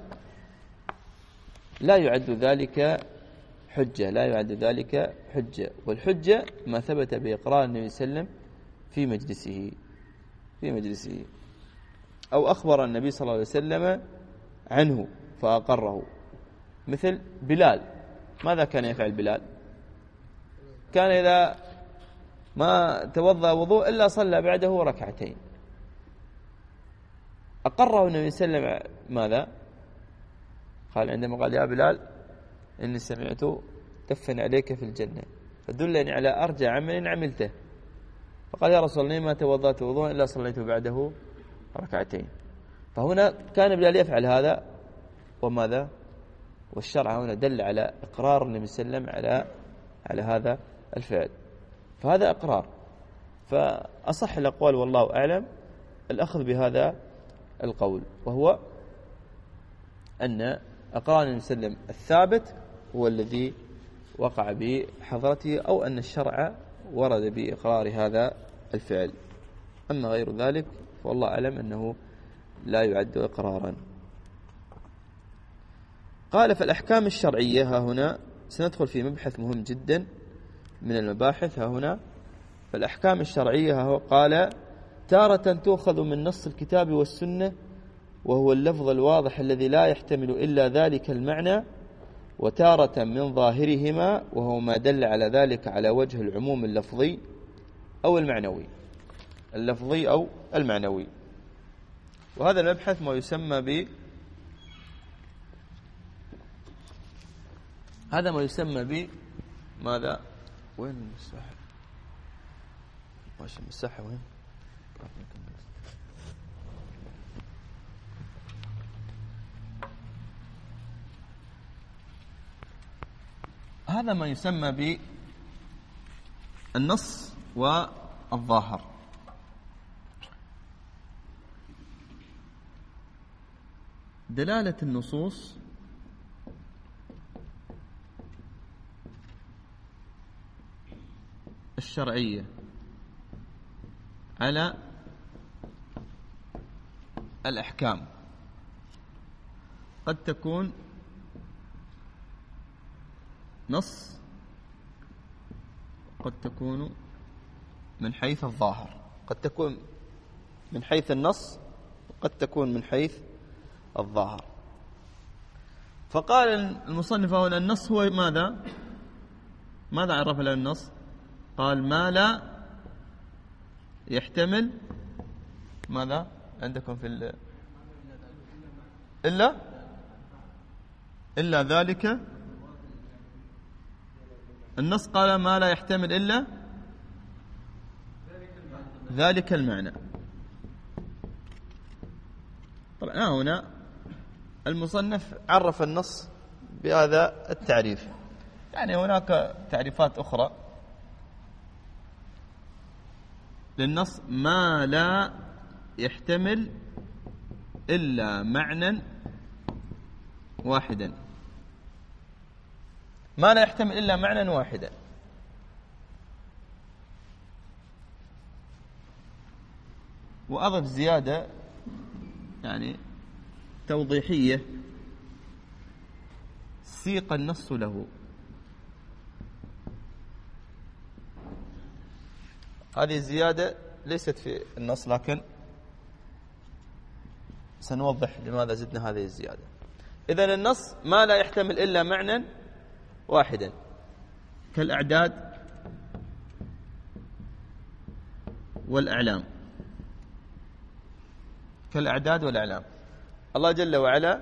لا يعد ذلك حجة لا يعد ذلك حجة والحجة ما ثبت بإقرار النبي صلى الله عليه وسلم في مجلسه في مجلسه أو أخبر النبي صلى الله عليه وسلم عنه فأقره. مثل بلال، ماذا كان يفعل بلال؟ كان إذا ما توضأ وضوء إلا صلى بعده ركعتين. أقره النبي صلى الله عليه وسلم ماذا؟ قال عندما قال يا بلال إني سمعت تفن عليك في الجنة فدلني على أرجى عمل عملته. فقال يا رسول الله ما توضأت وضوء إلا صليت بعده ركعتين. فهنا كان بلال يفعل هذا وماذا؟ والشرع هنا دل على إقرار النبي صلى الله عليه وسلم على على هذا الفعل، فهذا إقرار. فأصح الأقوال والله أعلم الأخذ بهذا القول، وهو أن أقرار النبي صلى الله عليه وسلم الثابت هو الذي وقع بحضرته، أو أن الشرع ورد بإقرار هذا الفعل. أما غير ذلك فوالله أعلم أنه لا يعد إقرارا. قال فالأحكام الشرعية ها هنا سندخل في مبحث مهم جدا من المباحث. ها هنا فالأحكام الشرعية ها هو قال تارة تؤخذ من نص الكتاب والسنة وهو اللفظ الواضح الذي لا يحتمل إلا ذلك المعنى، وتارة من ظاهرهما وهو ما دل على ذلك على وجه العموم اللفظي أو المعنوي اللفظي أو المعنوي. وهذا المبحث ما يسمى ب هذا ما يسمى ب ماذا؟ وين المساحة؟ ماشي المساحة وين؟ هذا ما يسمى بالنص والظاهر. دلالة النصوص الشرعية على الأحكام قد تكون نص، قد تكون من حيث الظاهر، قد تكون من حيث النص وقد تكون من حيث الظاهر. فقال المصنف هنا النص هو ماذا؟ ماذا عرف له النص؟ قال ما لا يحتمل ماذا عندكم في ال... إلا إلا ذلك النص قال ما لا يحتمل إلا ذلك المعنى. طبعا هنا المصنف عرف النص بهذا التعريف. يعني هناك تعريفات أخرى للنص: ما لا يحتمل إلا معنى واحدا. ما لا يحتمل إلا معنى واحدا. وأضف زيادة يعني توضيحية: سيق النص له. هذه الزيادة ليست في النص، لكن سنوضح لماذا زدنا هذه الزيادة. إذن النص ما لا يحتمل إلا معنى واحدا، كالأعداد والأعلام. كالأعداد والأعلام. الله جل وعلا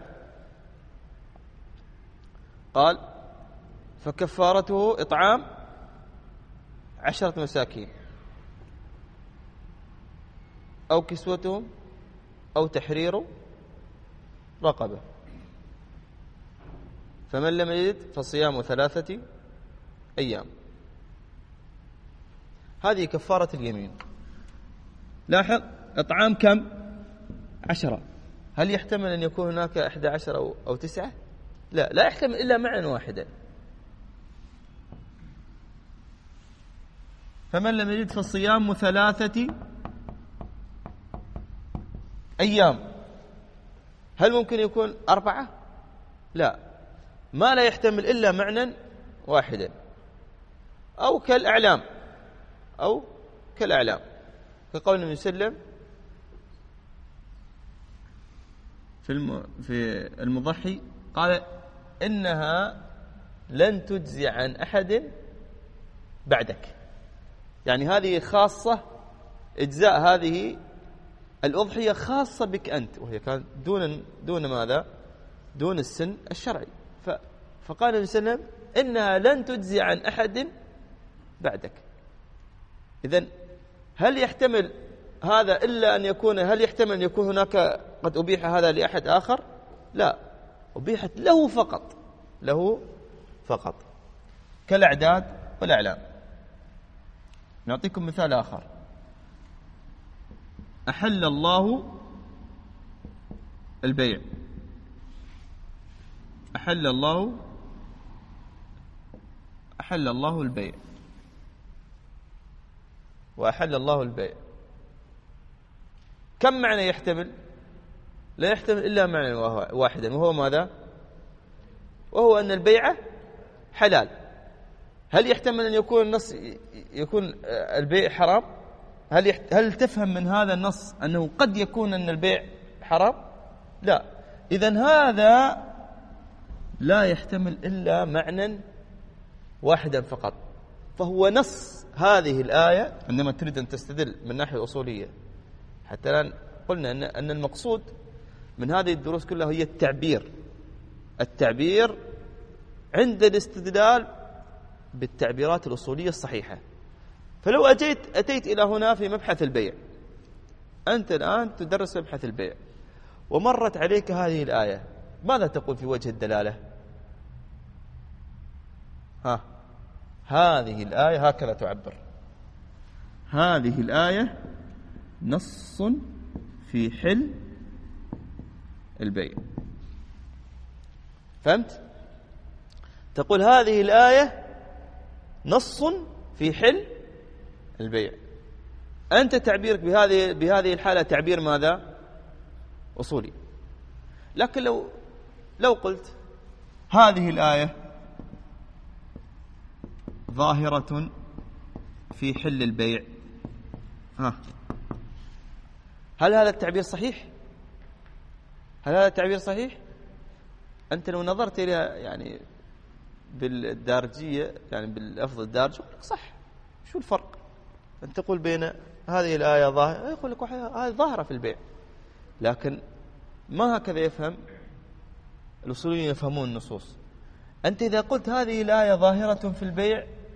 قال: فكفارته إطعام عشرة مساكين أو كسوتهم أو تحرير رقبة، فمن لم يجد فصيام ثلاثة أيام. هذه كفارة اليمين. لاحظ: إطعام كم؟ عشرة. هل يحتمل أن يكون هناك أحد عشر أو, أو تسعة؟ لا، لا يحتمل إلا معنى واحدا. فمن لم يجد فصيام ثلاثة أيام. هل ممكن يكون أربعة؟ لا، ما لا يحتمل إلا معنى واحدا. أو كالأعلام، أو كالأعلام، كقول النبي صلى الله عليه وسلم في في المضحي قال: إنها لن تجزي عن أحد بعدك. يعني هذه خاصة، إجزاء هذه الأضحية خاصة بك أنت، وهي كانت دون دون ماذا؟ دون السن الشرعي. فقال النبي صلى الله عليه وسلم: إنها لن تجزي عن أحد بعدك. إذن هل يحتمل هذا إلا أن يكون هل يحتمل أن يكون هناك قد أبيح هذا لأحد آخر؟ لا، أبيحت له فقط، له فقط، كالأعداد والأعلام. نعطيكم مثال آخر: أحل الله البيع. أحل الله أحل الله البيع وأحل الله البيع. كم معنى يحتمل؟ لا يحتمل إلا معنى واحدا، وهو ماذا؟ وهو أن البيع حلال. هل يحتمل أن يكون النص يكون البيع حرام؟ هل يحت... هل تفهم من هذا النص أنه قد يكون أن البيع حرام؟ لا. إذن هذا لا يحتمل إلا معنى واحدا فقط. فهو نص هذه الآية عندما تريد أن تستدل من ناحية أصولية. حتى الآن قلنا أن أن المقصود من هذه الدروس كلها هي التعبير. التعبير عند الاستدلال بالتعبيرات الأصولية الصحيحة. فلو أتيت أتيت إلى هنا في مبحث البيع، أنت الآن تدرس مبحث البيع ومرت عليك هذه الآية، ماذا تقول في وجه الدلالة؟ ها هذه الآية هكذا تعبر: هذه الآية نص في حل البيع. فهمت؟ تقول هذه الآية نص في حل البيع. أنت تعبيرك بهذه بهذه الحالة تعبير ماذا؟ أصولي. لكن لو لو قلت هذه الآية ظاهرة في حل البيع، ها هل هذا التعبير صحيح؟ هل هذا التعبير صحيح؟ أنت لو نظرت إلى يعني بالدارجية، يعني باللفظ الدارج، صح. شو الفرق؟ أن تقول بين هذه الآية ظاهرة، يقول لك هذه ظاهرة في البيع. لكن ما هكذا يفهم الأصوليين، يفهمون النصوص. أنت إذا قلت هذه الآية ظاهرة في البيع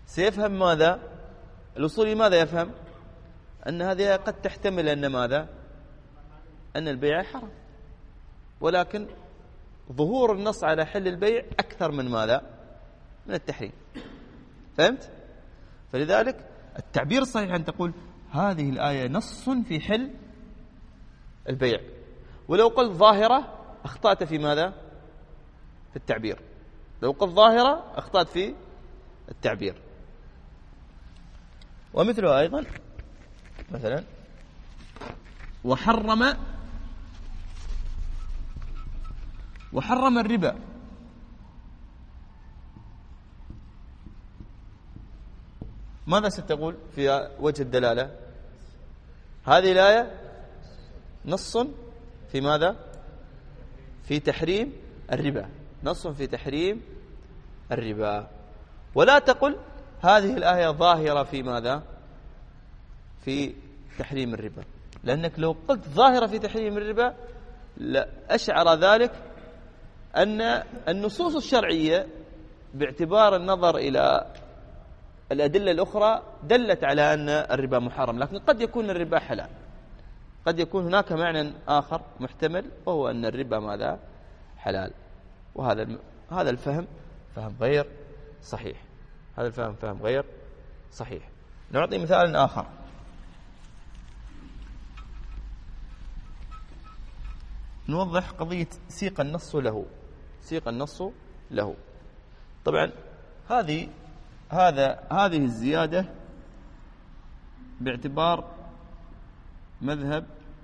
سيفهم ماذا؟ الأصولي ماذا يفهم؟ أن هذه قد تحتمل أن ماذا؟ أن البيع حرام، ولكن ظهور النص على حل البيع أكثر من ماذا؟ من التحريم. فهمت؟ فلذلك التعبير الصحيح أن تقول هذه الآية نص في حل البيع، ولو قلت ظاهرة أخطأت في ماذا؟ في التعبير. لو قلت ظاهرة أخطأت في التعبير. ومثله أيضا مثلا وحرم وحرم الربا، ماذا ستقول في وجه الدلالة؟ هذه الآية نص في ماذا؟ في تحريم الربا، نص في تحريم الربا. ولا تقل هذه الآية ظاهرة في ماذا؟ في تحريم الربا، لأنك لو قلت ظاهرة في تحريم الربا لأشعر ذلك أن النصوص الشرعية باعتبار النظر إلى الأدلة الأخرى دلت على أن الربا محرم، لكن قد يكون الربا حلال، قد يكون هناك معنى آخر محتمل وهو أن الربا ماذا؟ حلال. وهذا هذا الفهم فهم غير صحيح، هذا الفهم فهم غير صحيح. نعطي مثال آخر. نوضح قضية سيق النص له، سيق النص له. طبعا هذه هذا هذه الزيادة باعتبار مذهب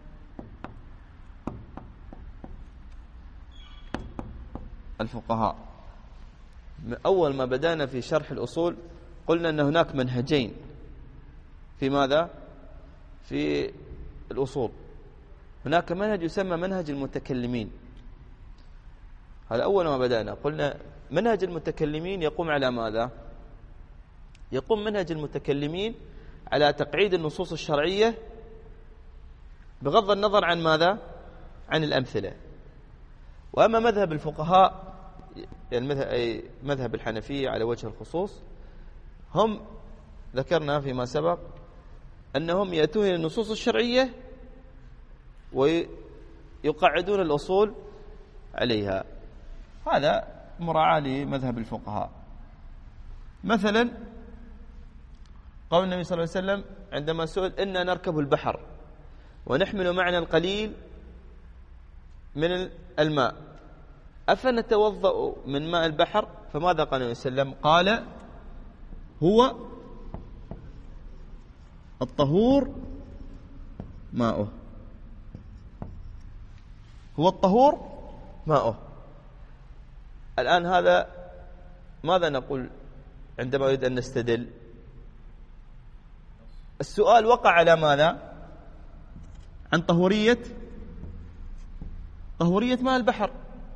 الفقهاء. أول ما بدأنا في شرح الأصول قلنا أن هناك منهجين في ماذا؟ في الأصول. هناك منهج يسمى منهج المتكلمين، هذا أول ما بدأنا. قلنا منهج المتكلمين يقوم على ماذا؟ يقوم منهج المتكلمين على تقعيد النصوص الشرعية بغض النظر عن ماذا؟ عن الأمثلة. وأما مذهب الفقهاء يعني أي مذهب الحنفية على وجه الخصوص، هم ذكرنا فيما سبق أنهم يأتون إلى النصوص الشرعية ويقعدون الأصول عليها. هذا مراعاة لمذهب الفقهاء. مثلا قول النبي صلى الله عليه وسلم عندما سئل إنا نركب البحر ونحمل معنا القليل من الماء أفنتوضأ من ماء البحر؟ فماذا قال النبي صلى الله عليه وسلم؟ قال هو الطهور ماؤه، هو الطهور ماؤه. الآن هذا ماذا نقول عندما نريد أن نستدل؟ السؤال وقع على ماذا؟ عن طهورية طهورية ماء البحر،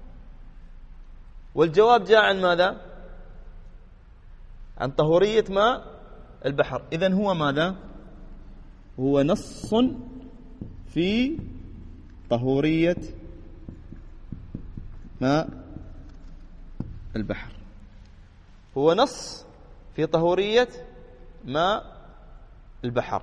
والجواب جاء عن ماذا؟ عن طهورية ماء البحر. إذن هو ماذا؟ هو نص في طهورية ماء البحر، هو نص في طهورية ماء البحر.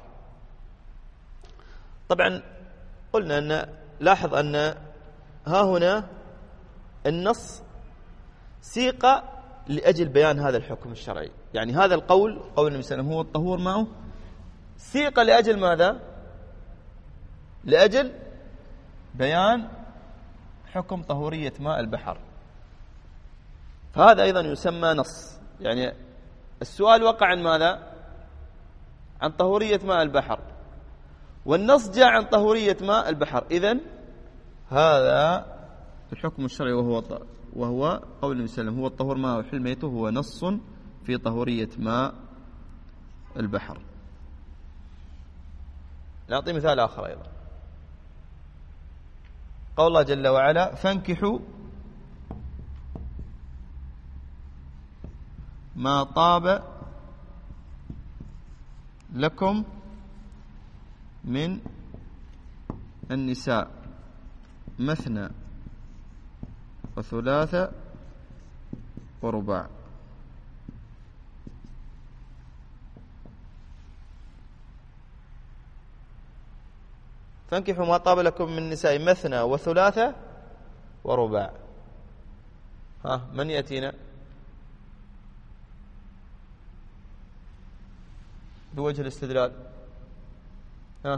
طبعا قلنا أن لاحظ أن ها هنا النص سيق لأجل بيان هذا الحكم الشرعي، يعني هذا القول قول النبي صلى الله عليه وسلم هو الطهور ماؤه سيق لأجل ماذا؟ لأجل بيان حكم طهورية ماء البحر. فهذا أيضا يسمى نص، يعني السؤال وقع عن ماذا؟ عن طهورية ماء البحر، والنص جاء عن طهورية ماء البحر. إذن هذا الحكم الشرعي وهو وهو قول النبي صلى الله عليه وسلم هو الطهور ماء وحل ميته، هو نص في طهورية ماء البحر. نعطي مثال آخر أيضا، قول الله جل وعلا فانكحوا ما طاب لكم من النساء مثنى وثلاث ورباع. فانكحوا ما طاب لكم من النساء مثنى وثلاثة ورباع. ها من يأتينا بوجه الاستدلال؟ ها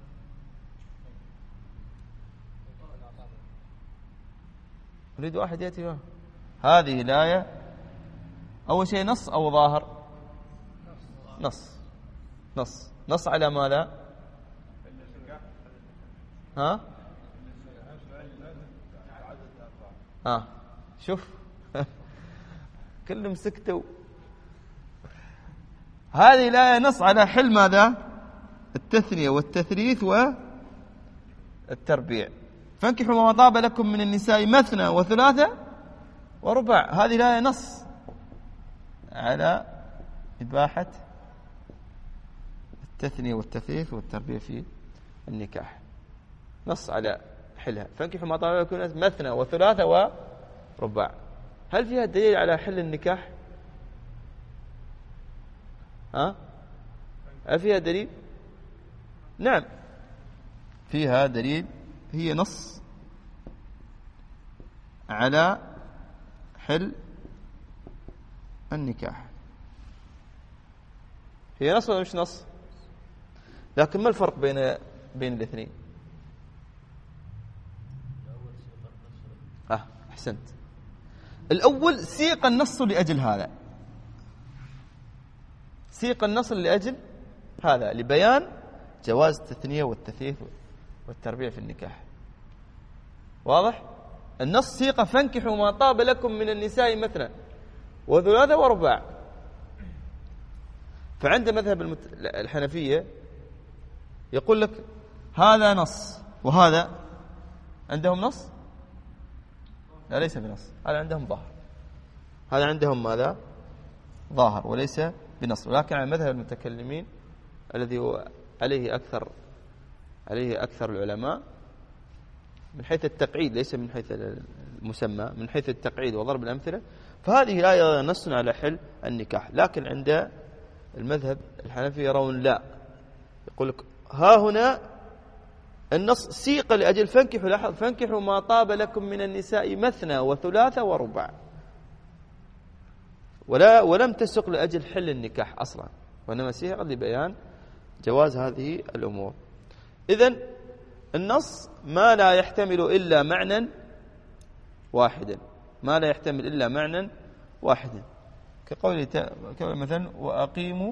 نريد واحد يأتي بها. هذه الآية أول شيء نص أو ظاهر؟ نص. نص نص على ماذا؟ ها ها شوف كلهم سكتوا. هذه الآية نص على حل ماذا؟ التثنية والتثليث والتربيع. فانكحوا ما طاب لكم من النساء مثنى وثلاثة ورباع. هذه الآية نص على إباحة التثنية والتثليث والتربيع في النكاح، نص على حلها. فانكحوا ما طاب لكم مثنى وثلاثة ورباع. هل فيها دليل على حل النكاح؟ ها هل فيها دليل؟ نعم فيها دليل. هي نص على حل النكاح. هي نص ولا مش نص؟ لكن ما الفرق بين بين الاثنين؟ اه احسنت. الاول سيق النص لاجل هذا، سيق النص لاجل هذا لبيان جواز التثنية والتثليث والتربيع في النكاح. واضح؟ النص سيق فانكحوا ما طاب لكم من النساء مثنى وثلاثة ورباع. فعند مذهب المت... الحنفية يقول لك هذا نص وهذا عندهم نص؟ لا ليس بنص، هذا عندهم ظاهر. هذا عندهم ماذا؟ ظاهر وليس بنص. ولكن على مذهب المتكلمين الذي هو عليه أكثر عليه أكثر العلماء من حيث التقعيد ليس من حيث المسمى، من حيث التقعيد وضرب الأمثلة، فهذه الآية نص على حل النكاح. لكن عند المذهب الحنفي يرون لا، يقول لك ها هنا النص سيق لأجل فانكحوا، لاحظ فانكحوا ما طاب لكم من النساء مثنى وثلاثة ورباع، ولا ولم تسق لأجل حل النكاح أصلا، وإنما سيق لبيان جواز هذه الأمور. إذن النص ما لا يحتمل إلا معنى واحدا، ما لا يحتمل إلا معنى واحدا، كقول مثلا وأقيموا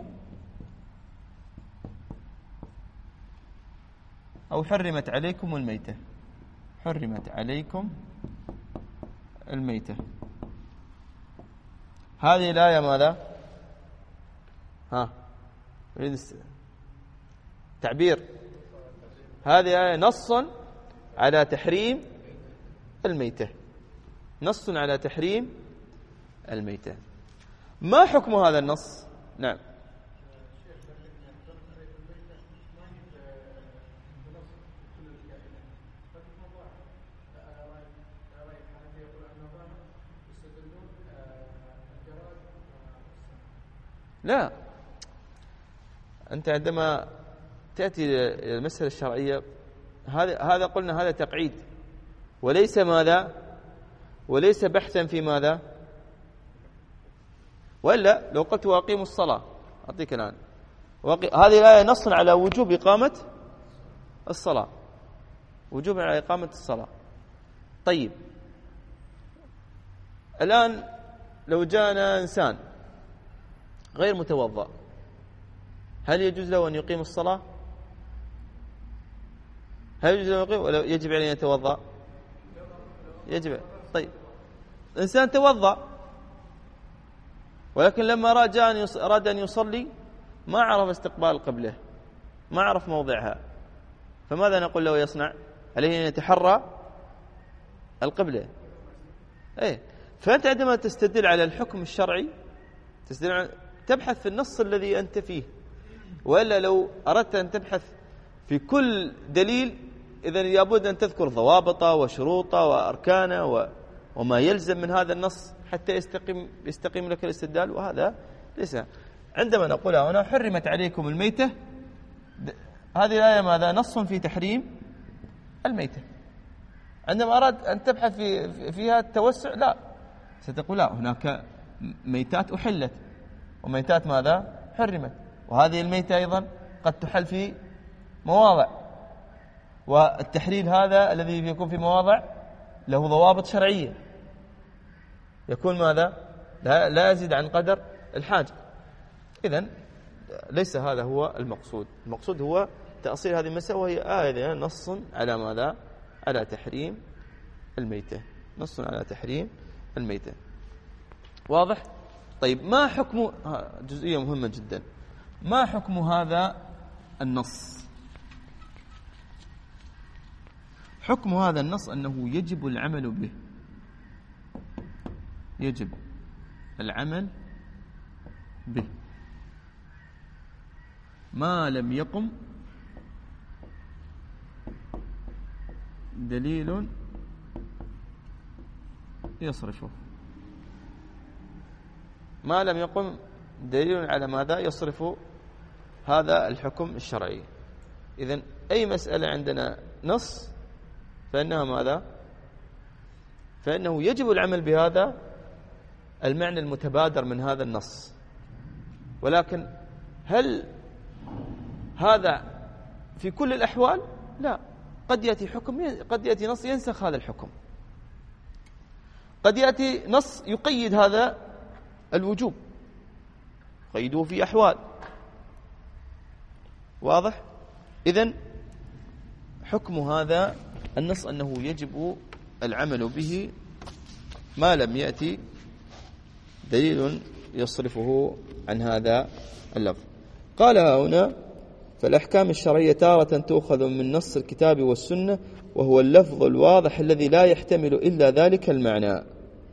أو حرمت عليكم الميتة، حرمت عليكم الميتة. هذه الآية ماذا؟ ها أريد تعبير. هذه آية نص على تحريم الميتة، نص على تحريم الميتة. ما حكم هذا النص؟ نعم لا، أنت عندما تأتي إلى المسألة الشرعية هذا هذا قلنا هذا تقعيد وليس ماذا؟ وليس بحثا في ماذا؟ وإلا لو قلت وأقيموا الصلاة أعطيك الآن هذه الآية نص على وجوب إقامة الصلاة، وجوب على إقامة الصلاة. طيب الآن لو جاءنا إنسان غير متوضأ هل يجوز له أن يقيم الصلاة؟ هل يجوز له أن يقيم ولا يجب عليه أن يتوضأ؟ يجب. طيب إنسان توضأ ولكن لما أراد أن يصلي ما عرف استقبال القبلة، ما عرف موضعها، فماذا نقول له يصنع؟ عليه أن يتحرى القبلة. إيه؟ فأنت عندما تستدل على الحكم الشرعي تستدل على تبحث في النص الذي أنت فيه، وإلا لو أردت أن تبحث في كل دليل إذن لابد أن تذكر ضوابطه وشروطه وأركانه وما يلزم من هذا النص حتى يستقيم يستقيم لك الاستدلال، وهذا ليس. عندما نقول هنا حرمت عليكم الميتة، هذه الآية ماذا؟ نص في تحريم الميتة. عندما أراد أن تبحث في فيها التوسع لا، ستقول لا، هناك ميتات أحلت وميتات ماذا حرمت، وهذه الميتة أيضا قد تحل في مواضع، والتحليل هذا الذي يكون في مواضع له ضوابط شرعية، يكون ماذا لا, لا يزيد عن قدر الحاجة. إذن ليس هذا هو المقصود، المقصود هو تأصيل هذه المسألة، وهي آية نص على ماذا على تحريم الميتة، نص على تحريم الميتة. واضح؟ طيب ما حكم، جزئية مهمة جدا، ما حكم هذا النص؟ حكم هذا النص أنه يجب العمل به، يجب العمل به ما لم يقم دليل يصرفه، ما لم يقم دليل على ماذا يصرف هذا الحكم الشرعي. إذن أي مسألة عندنا نص فإنها ماذا فإنه يجب العمل بهذا المعنى المتبادر من هذا النص. ولكن هل هذا في كل الأحوال؟ لا، قد يأتي حكم، قد يأتي نص ينسخ هذا الحكم، قد يأتي نص يقيد هذا الوجوب، قيده في أحوال. واضح؟ إذن حكم هذا النص أنه يجب العمل به ما لم يأتي دليل يصرفه عن هذا اللفظ. قال هنا: فالأحكام الشرعية تارة تؤخذ من نص الكتاب والسنة، وهو اللفظ الواضح الذي لا يحتمل إلا ذلك المعنى،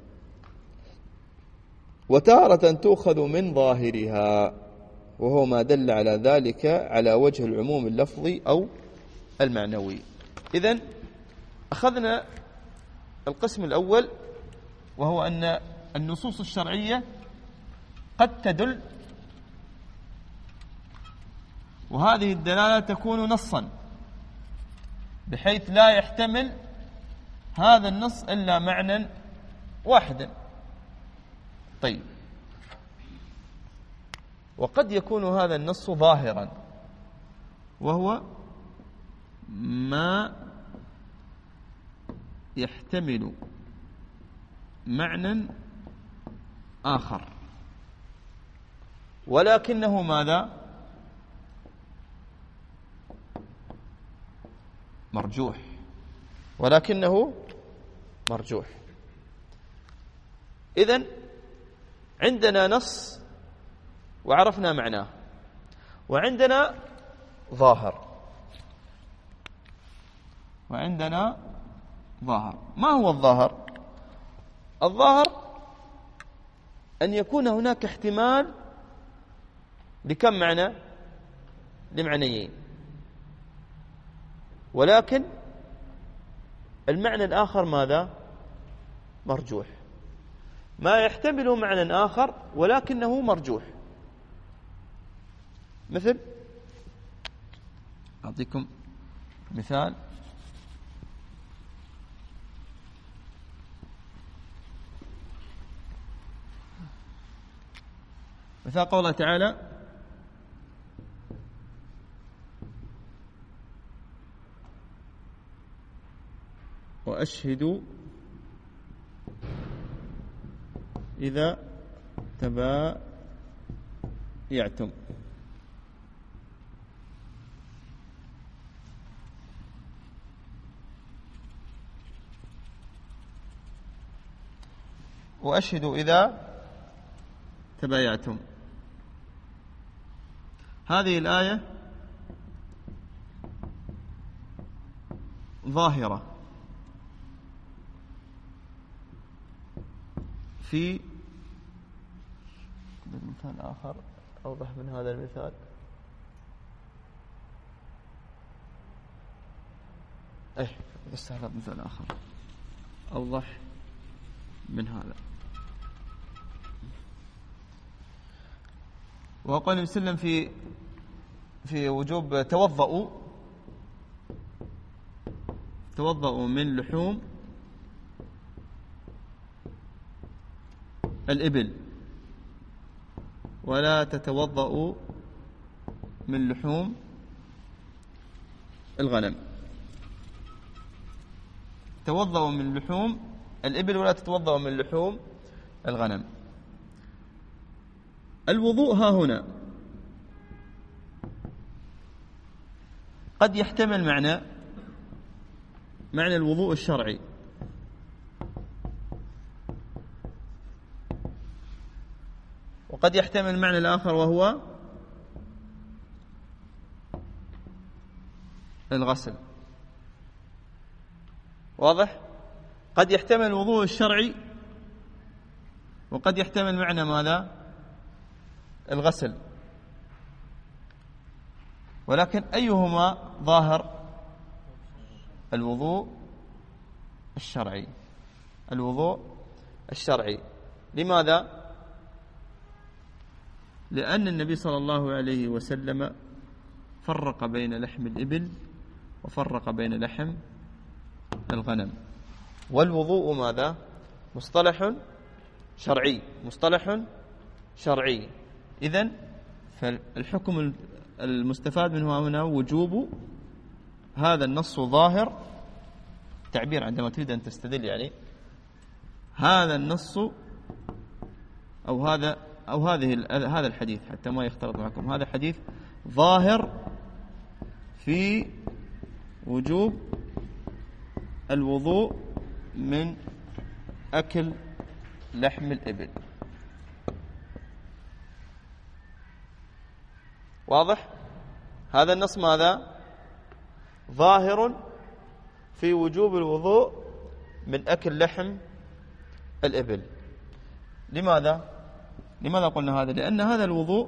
وتارة تؤخذ من ظاهرها، وهو ما دل على ذلك على وجه العموم اللفظي أو المعنوي. إذن أخذنا القسم الأول، وهو أن النصوص الشرعية قد تدل، وهذه الدلالة تكون نصا بحيث لا يحتمل هذا النص إلا معنى واحدا. طيب، وقد يكون هذا النص ظاهرا، وهو ما يحتمل معنى آخر ولكنه ماذا مرجوح، ولكنه مرجوح. إذن عندنا نص وعرفنا معناه، وعندنا ظاهر، وعندنا ظاهر. ما هو الظاهر؟ الظاهر أن يكون هناك احتمال لكم معنى؟ لمعنيين، ولكن المعنى الآخر ماذا؟ مرجوح. ما يحتمل معنى آخر ولكنه مرجوح. مثل، أعطيكم مثال: مثال قوله تعالى: وأشهدوا إذا تبايعتم. وأشهدوا إذا تبايعتم. هذه الآية ظاهرة في مثال آخر أوضح من هذا المثال. أي استهلك مثال آخر أوضح من هذا. وقال النبي صلى الله عليه وسلم في في وجوب توضؤوا تتوضأ من لحوم الإبل ولا تتوضأ من لحوم الغنم. تتوضأ من لحوم الإبل ولا تتوضأ من لحوم الغنم. الوضوء ها هنا قد يحتمل معنى معنى الوضوء الشرعي، وقد يحتمل المعنى الآخر وهو الغسل. واضح؟ قد يحتمل الوضوء الشرعي وقد يحتمل معنى ماذا؟ الغسل. ولكن أيهما ظاهر؟ الوضوء الشرعي. الوضوء الشرعي. لماذا؟ لأن النبي صلى الله عليه وسلم فرق بين لحم الإبل وفرق بين لحم الغنم. والوضوء ماذا؟ مصطلح شرعي، مصطلح شرعي. إذن فالحكم المستفاد منه هنا وجوب هذا النص ظاهر. تعبير عندما تريد أن تستدل يعني هذا النص أو هذا أو هذه هذا الحديث حتى ما يختلط معكم، هذا حديث ظاهر في وجوب الوضوء من أكل لحم الإبل. واضح؟ هذا النص ماذا؟ ظاهر في وجوب الوضوء من أكل لحم الإبل. لماذا؟ لماذا قلنا هذا؟ لأن هذا الوضوء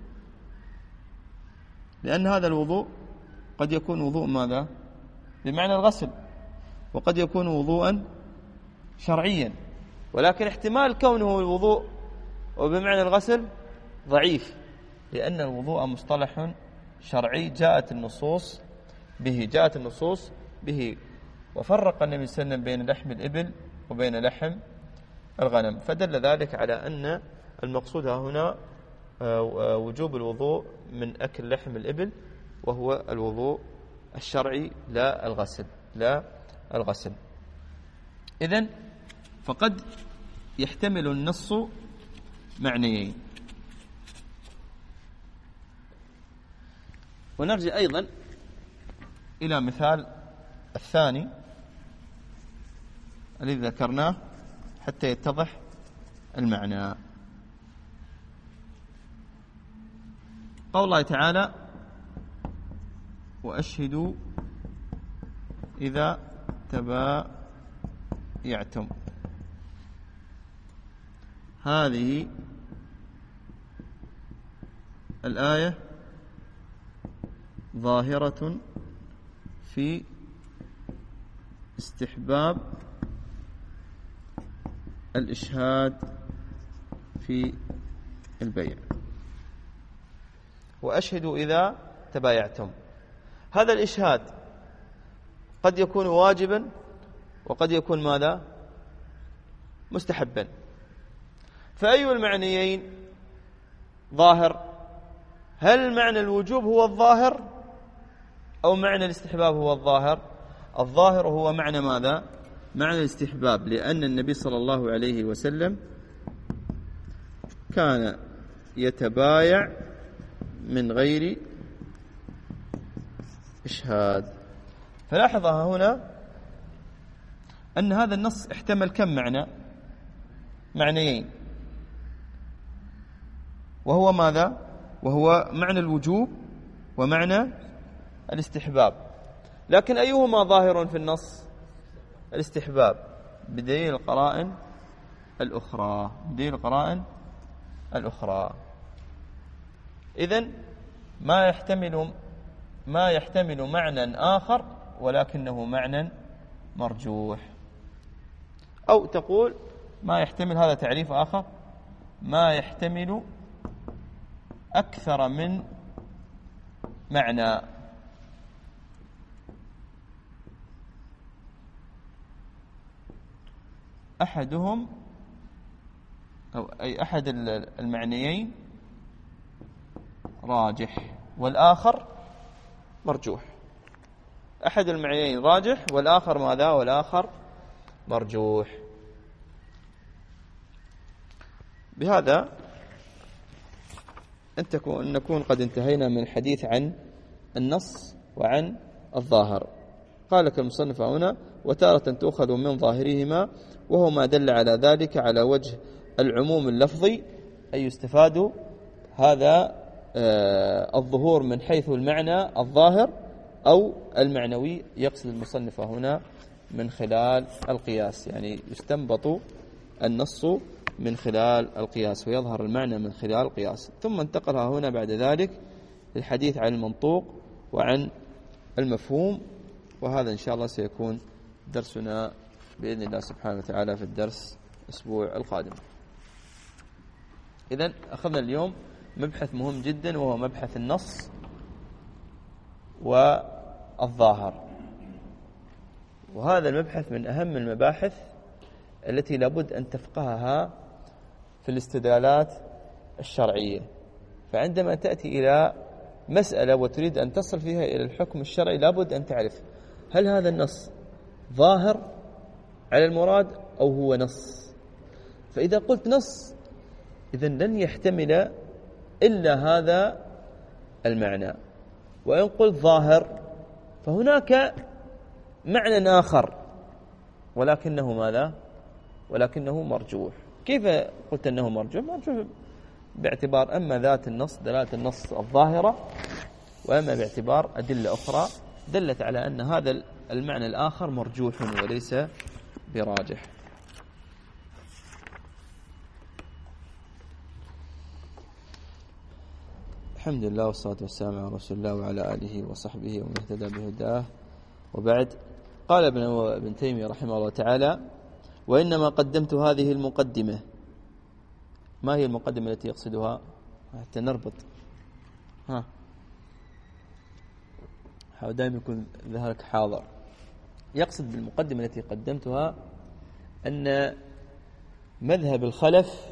لأن هذا الوضوء قد يكون وضوء ماذا؟ بمعنى الغسل، وقد يكون وضوءا شرعيا، ولكن احتمال كونه الوضوء وبمعنى الغسل ضعيف، لأن الوضوء مصطلح شرعي جاءت النصوص به جاءت النصوص به وفرق النبي صلى الله عليه وسلم بين لحم الإبل وبين لحم الغنم، فدل ذلك على أن المقصود هنا وجوب الوضوء من أكل لحم الإبل، وهو الوضوء الشرعي لا الغسل لا الغسل. إذن فقد يحتمل النص معنيين. ونرجع أيضا إلى مثال الثاني الذي ذكرناه حتى يتضح المعنى. قول الله تعالى: وأشهدوا إذا تبايعتم. هذه الآية ظاهرة في استحباب الإشهاد في البيع. وأشهدوا إذا تبايعتم، هذا الإشهاد قد يكون واجبا وقد يكون ماذا؟ مستحبا. فأي المعنيين ظاهر؟ هل معنى الوجوب هو الظاهر أو معنى الاستحباب هو الظاهر؟ الظاهر هو معنى ماذا؟ معنى الاستحباب، لأن النبي صلى الله عليه وسلم كان يتبايع من غير إشهاد. فلاحظ هنا أن هذا النص احتمل كم معنى؟ معنيين، وهو ماذا؟ وهو معنى الوجوب ومعنى الاستحباب. لكن أيهما ظاهر في النص؟ الاستحباب، بدليل القرائن الأخرى بدليل القرائن الأخرى. إذن ما يحتمل ما يحتمل معنى آخر ولكنه معنى مرجوح، أو تقول ما يحتمل، هذا تعريف آخر، ما يحتمل أكثر من معنى. أحدهم أو أي أحد المعنيين راجح والآخر مرجوح. أحد المعنيين راجح والآخر ماذا؟ والآخر مرجوح. بهذا أن نكون قد انتهينا من الحديث عن النص وعن الظاهر. قال كالمصنف هنا: وتارة تؤخذ من ظاهرهما، وهو ما دل على ذلك على وجه العموم اللفظي، أي يستفاد هذا الظهور من حيث المعنى الظاهر أو المعنوي، يقصد المصنف هنا من خلال القياس، يعني يستنبط النص من خلال القياس ويظهر المعنى من خلال القياس. ثم انتقل هنا بعد ذلك للحديث عن المنطوق وعن المفهوم، وهذا إن شاء الله سيكون درسنا بإذن الله سبحانه وتعالى في الدرس الأسبوع القادم. إذن أخذنا اليوم مبحث مهم جدا، وهو مبحث النص والظاهر، وهذا المبحث من أهم المباحث التي لابد أن تفقهها في الاستدلالات الشرعية. فعندما تأتي إلى مسألة وتريد أن تصل فيها إلى الحكم الشرعي لابد أن تعرف هل هذا النص ظاهر على المراد أو هو نص. فإذا قلت نص إذن لن يحتمل إلا هذا المعنى، وإن قلت ظاهر فهناك معنى آخر ولكنه ماذا؟ ولكنه مرجوح. كيف قلت أنه مرجوح؟ مرجوح باعتبار أما ذات النص دلالة النص الظاهرة، وأما باعتبار أدلة أخرى دلت على أن هذا المعنى الآخر مرجوح وليس براجح. الحمد لله والصلاة والسلام على رسول الله وعلى آله وصحبه ومن اهتدى بهداه، وبعد. قال ابن تيمية رحمه الله تعالى: وإنما قدمت هذه المقدمة. ما هي المقدمة التي يقصدها؟ حتى نربط. ها حاول دائما يكون ذهنك حاضر. يقصد بالمقدمة التي قدمتها أن مذهب الخلف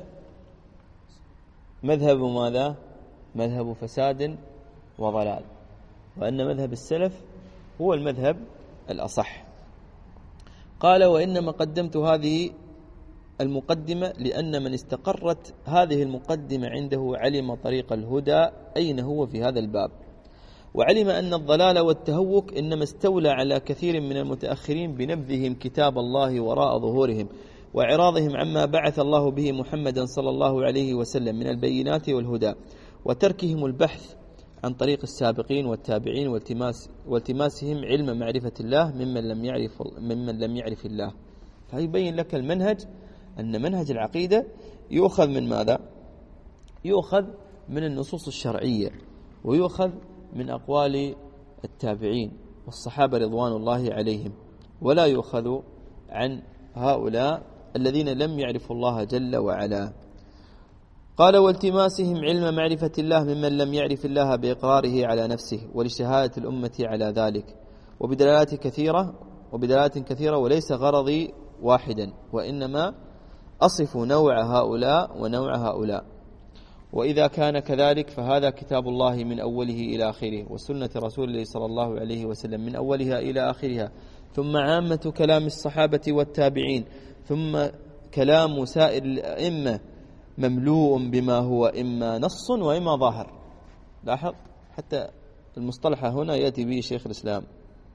مذهب ماذا؟ مذهب فساد وضلال، وأن مذهب السلف هو المذهب الأصح. قال: وإنما قدمت هذه المقدمة لأن من استقرت هذه المقدمة عنده علم طريق الهدى أين هو في هذا الباب، وعلم أن الضلال والتهوك إنما استولى على كثير من المتأخرين بنبذهم كتاب الله وراء ظهورهم، وإعراضهم عما بعث الله به محمدا صلى الله عليه وسلم من البينات والهدى، وتركهم البحث عن طريق السابقين والتابعين والتماس والتماسهم علم معرفة الله ممن لم يعرف ممن لم يعرف الله. فيبين لك المنهج أن منهج العقيدة يؤخذ من ماذا؟ يؤخذ من النصوص الشرعية، ويؤخذ من أقوال التابعين والصحابة رضوان الله عليهم، ولا يؤخذ عن هؤلاء الذين لم يعرفوا الله جل وعلا. قال: والتماسهم علم معرفة الله ممن لم يعرف الله بإقراره على نفسه ولشهادة الأمة على ذلك، وبدلالات كثيرة وبدلالات كثيرة وليس غرضي واحدا، وإنما أصف نوع هؤلاء ونوع هؤلاء. وإذا كان كذلك فهذا كتاب الله من أوله إلى آخره، وسنة رسول الله صلى الله عليه وسلم من أولها إلى آخرها، ثم عامة كلام الصحابة والتابعين، ثم كلام سائر الأئمة مملوء بما هو إما نص وإما ظاهر. لاحظ حتى المصطلح هنا يأتي به شيخ الإسلام.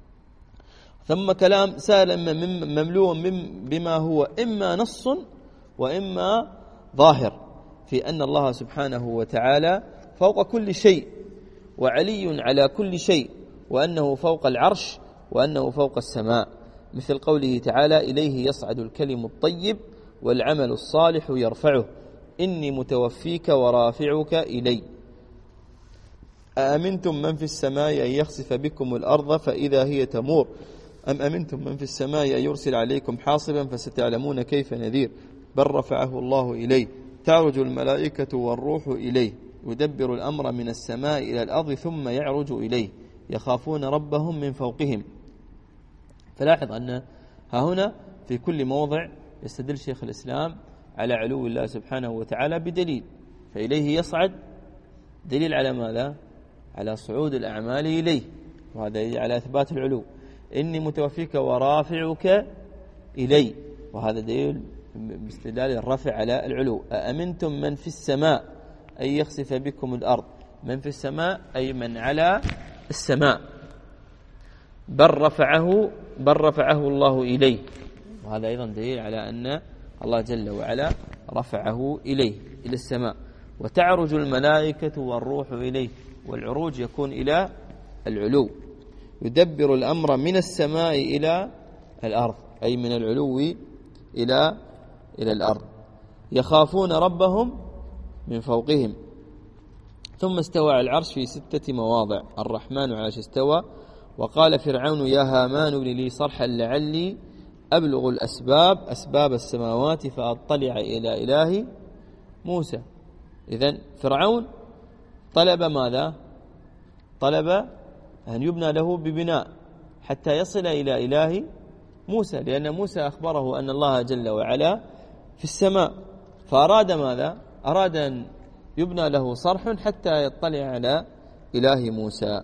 ثم كلام سائر مملوء بما هو إما نص وإما ظاهر، في أن الله سبحانه وتعالى فوق كل شيء، وعلي على كل شيء، وأنه فوق العرش، وأنه فوق السماء، مثل قوله تعالى: إليه يصعد الكلم الطيب والعمل الصالح يرفعه، إني متوفيك ورافعك إلي. أأمنتم من في السماء أن يخسف بكم الأرض فإذا هي تمور، أم أمنتم من في السماء أن يرسل عليكم حاصبا فستعلمون كيف نذير، بل رفعه الله إليه، تعرج الملائكة والروح إليه، يدبر الأمر من السماء إلى الأرض ثم يعرج إليه، يخافون ربهم من فوقهم. فلاحظ أن ها هنا في كل موضع يستدل شيخ الإسلام على علو الله سبحانه وتعالى بدليل، فإليه يصعد دليل على ماذا؟ على صعود الأعمال إليه، وهذا يدل على إثبات العلو. إني متوفيك ورافعك إلي، وهذا دليل باستدلال الرفع على العلو. أأمنتم من في السماء أن يخسف بكم الأرض، من في السماء أي من على السماء، بل رفعه بل رفعه الله إليه، وهذا أيضا دليل على أن الله جل وعلا رفعه إليه إلى السماء. وتعرج الملائكة والروح إليه، والعروج يكون إلى العلو. يدبر الأمر من السماء إلى الأرض، أي من العلو إلى إلى الأرض. يخافون ربهم من فوقهم. ثم استوى على العرش في ستة مواضع. الرحمن على العرش استوى. وقال فرعون يا هامان ابن لي صرحا لعلي أبلغ الأسباب أسباب السماوات فأطلع إلى إله موسى. إذن فرعون طلب ماذا؟ طلب أن يبنى له ببناء حتى يصل إلى إله موسى، لأن موسى أخبره أن الله جل وعلا في السماء، فأراد ماذا؟ أراد أن يبنى له صرح حتى يطلع على إله موسى.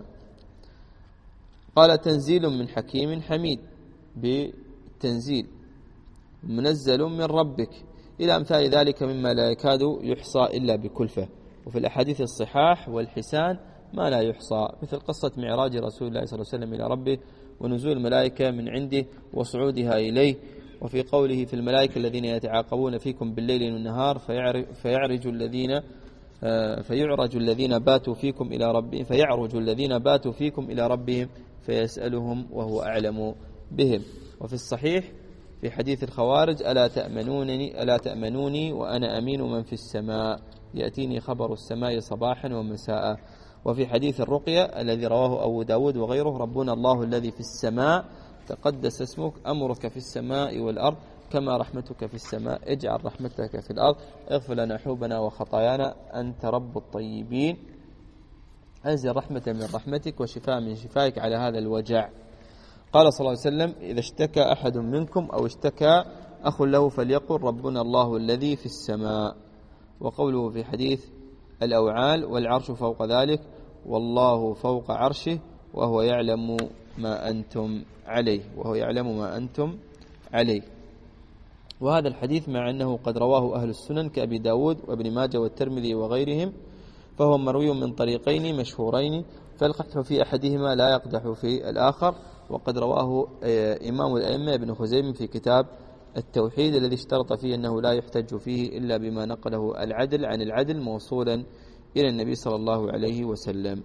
قال تنزيل من حكيم حميد، بالتنزيل منزل من ربك، إلى أمثال ذلك مما لا يكاد يحصى إلا بكلفة. وفي الأحاديث الصحاح والحسان ما لا يحصى، مثل قصة معراج رسول الله صلى الله عليه وسلم إلى ربه، ونزول الملائكة من عنده وصعودها إليه. وفي قوله في الملائكة الذين يتعاقبون فيكم بالليل والنهار فيعرج الذين فيعرج الذين باتوا فيكم إلى ربهم فيعرج الذين باتوا فيكم إلى ربهم فيسألهم وهو أعلم بهم. وفي الصحيح في حديث الخوارج ألا تأمنونني ألا تأمنوني وأنا أمين من في السماء يأتيني خبر السماء صباحا ومساء. وفي حديث الرقية الذي رواه أبو داود وغيره ربنا الله الذي في السماء تقدس اسمك أمرك في السماء والأرض كما رحمتك في السماء اجعل رحمتك في الأرض اغفر لنا حوبنا وخطايانا أنت رب الطيبين أنزل رحمة من رحمتك وشفاء من شفائك على هذا الوجع. قال صلى الله عليه وسلم إذا اشتكى أحد منكم أو اشتكى أخ له فليقل ربنا الله الذي في السماء. وقوله في حديث الأوعال والعرش فوق ذلك والله فوق عرشه وهو يعلم ما أنتم عليه وهو يعلم ما أنتم عليه. وهذا الحديث مع أنه قد رواه أهل السنن كأبي داود وابن ماجه والترمذي وغيرهم فهو مروي من طريقين مشهورين، فالقدح في أحدهما لا يقدح في الآخر. وقد رواه إمام الأئمة ابن خزيمة في كتاب التوحيد الذي اشترط فيه أنه لا يحتج فيه إلا بما نقله العدل عن العدل موصولا إلى النبي صلى الله عليه وسلم.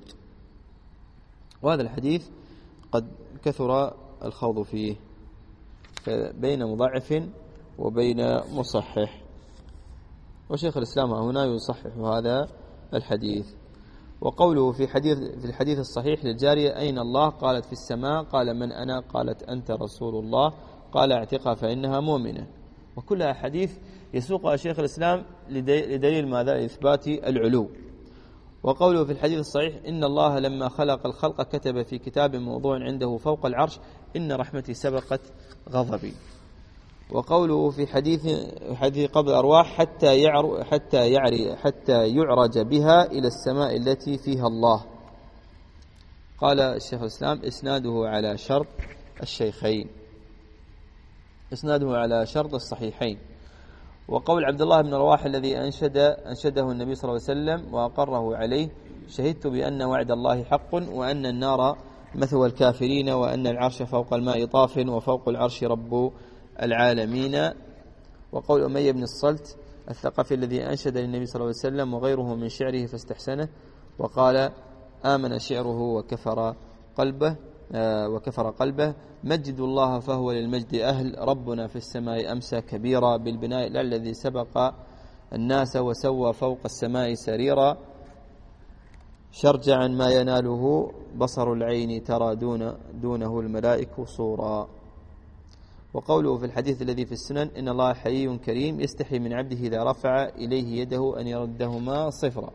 وهذا الحديث قد كثر الخوض فيه بين مضاعف وبين مصحح، وشيخ الإسلام هنا يصحح هذا الحديث. وقوله في حديث في الحديث الصحيح للجارية أين الله؟ قالت في السماء. قال من أنا؟ قالت أنت رسول الله. قال اعتقها فإنها مؤمنة. وكلها حديث يسوقها شيخ الإسلام لدليل ماذا؟ إثبات العلو. وقوله في الحديث الصحيح إن الله لما خلق الخلق كتب في كتاب موضوع عنده فوق العرش إن رحمتي سبقت غضبي. وقوله في حديث حديث قبل الأرواح حتى يعر حتى يعري حتى يعرج بها إلى السماء التي فيها الله. قال الشيخ الإسلام إسناده على شرط الشيخين، إسناده على شرط الصحيحين. وقول عبد الله بن رواحة الذي أنشد أنشده النبي صلى الله عليه وسلم وأقره عليه شهدت بأن وعد الله حق وأن النار مثوى الكافرين وأن العرش فوق الماء طاف وفوق العرش رب العالمين. وقول أمية بن الصلت الثقفي الذي أنشد للنبي صلى الله عليه وسلم وغيره من شعره فاستحسنه وقال آمن شعره وكفر قلبه آه وكفر قلبه مجد الله فهو للمجد أهل ربنا في السماء أمسى كبيرا بالبناء لا الذي سبق الناس وسوى فوق السماء سريرا شرجعا ما يناله بصر العين ترى دون دونه الملائك صورا. وقوله في الحديث الذي في السنن إن الله حيي كريم يستحي من عبده إذا رفع إليه يده أن يردهما صفرا.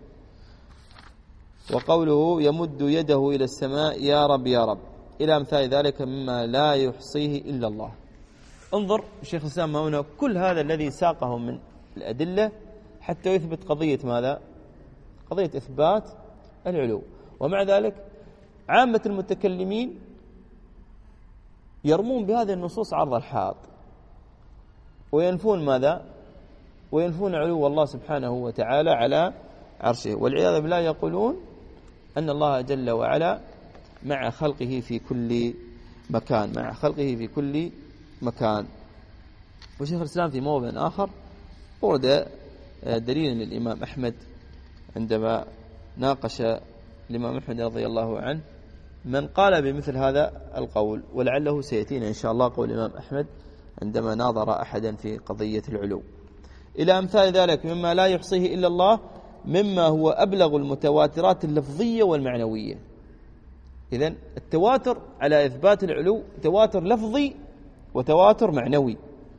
وقوله يمد يده إلى السماء يا رب يا رب إلى أمثال ذلك مما لا يحصيه إلا الله. انظر شيخ الإسلام ما هنا كل هذا الذي ساقه من الأدلة حتى يثبت قضية ماذا؟ قضية إثبات العلو. ومع ذلك عامة المتكلمين يرمون بهذه النصوص عرض الحائط وينفون ماذا؟ وينفون علو الله سبحانه وتعالى على عرشه، والعياذ بالله يقولون أن الله جل وعلا مع خلقه في كل مكان، مع خلقه في كل مكان. وشيخ الإسلام في موضع آخر ورد دليلا للإمام أحمد عندما ناقش الإمام أحمد رضي الله عنه من قال بمثل هذا القول، ولعله سيأتينا إن شاء الله قول الإمام أحمد عندما ناظر أحدا في قضية العلو، إلى أمثال ذلك مما لا يحصيه إلا الله مما هو أبلغ المتواترات اللفظية والمعنوية. إذن التواتر على إثبات العلو تواتر لفظي وتواتر معنوي،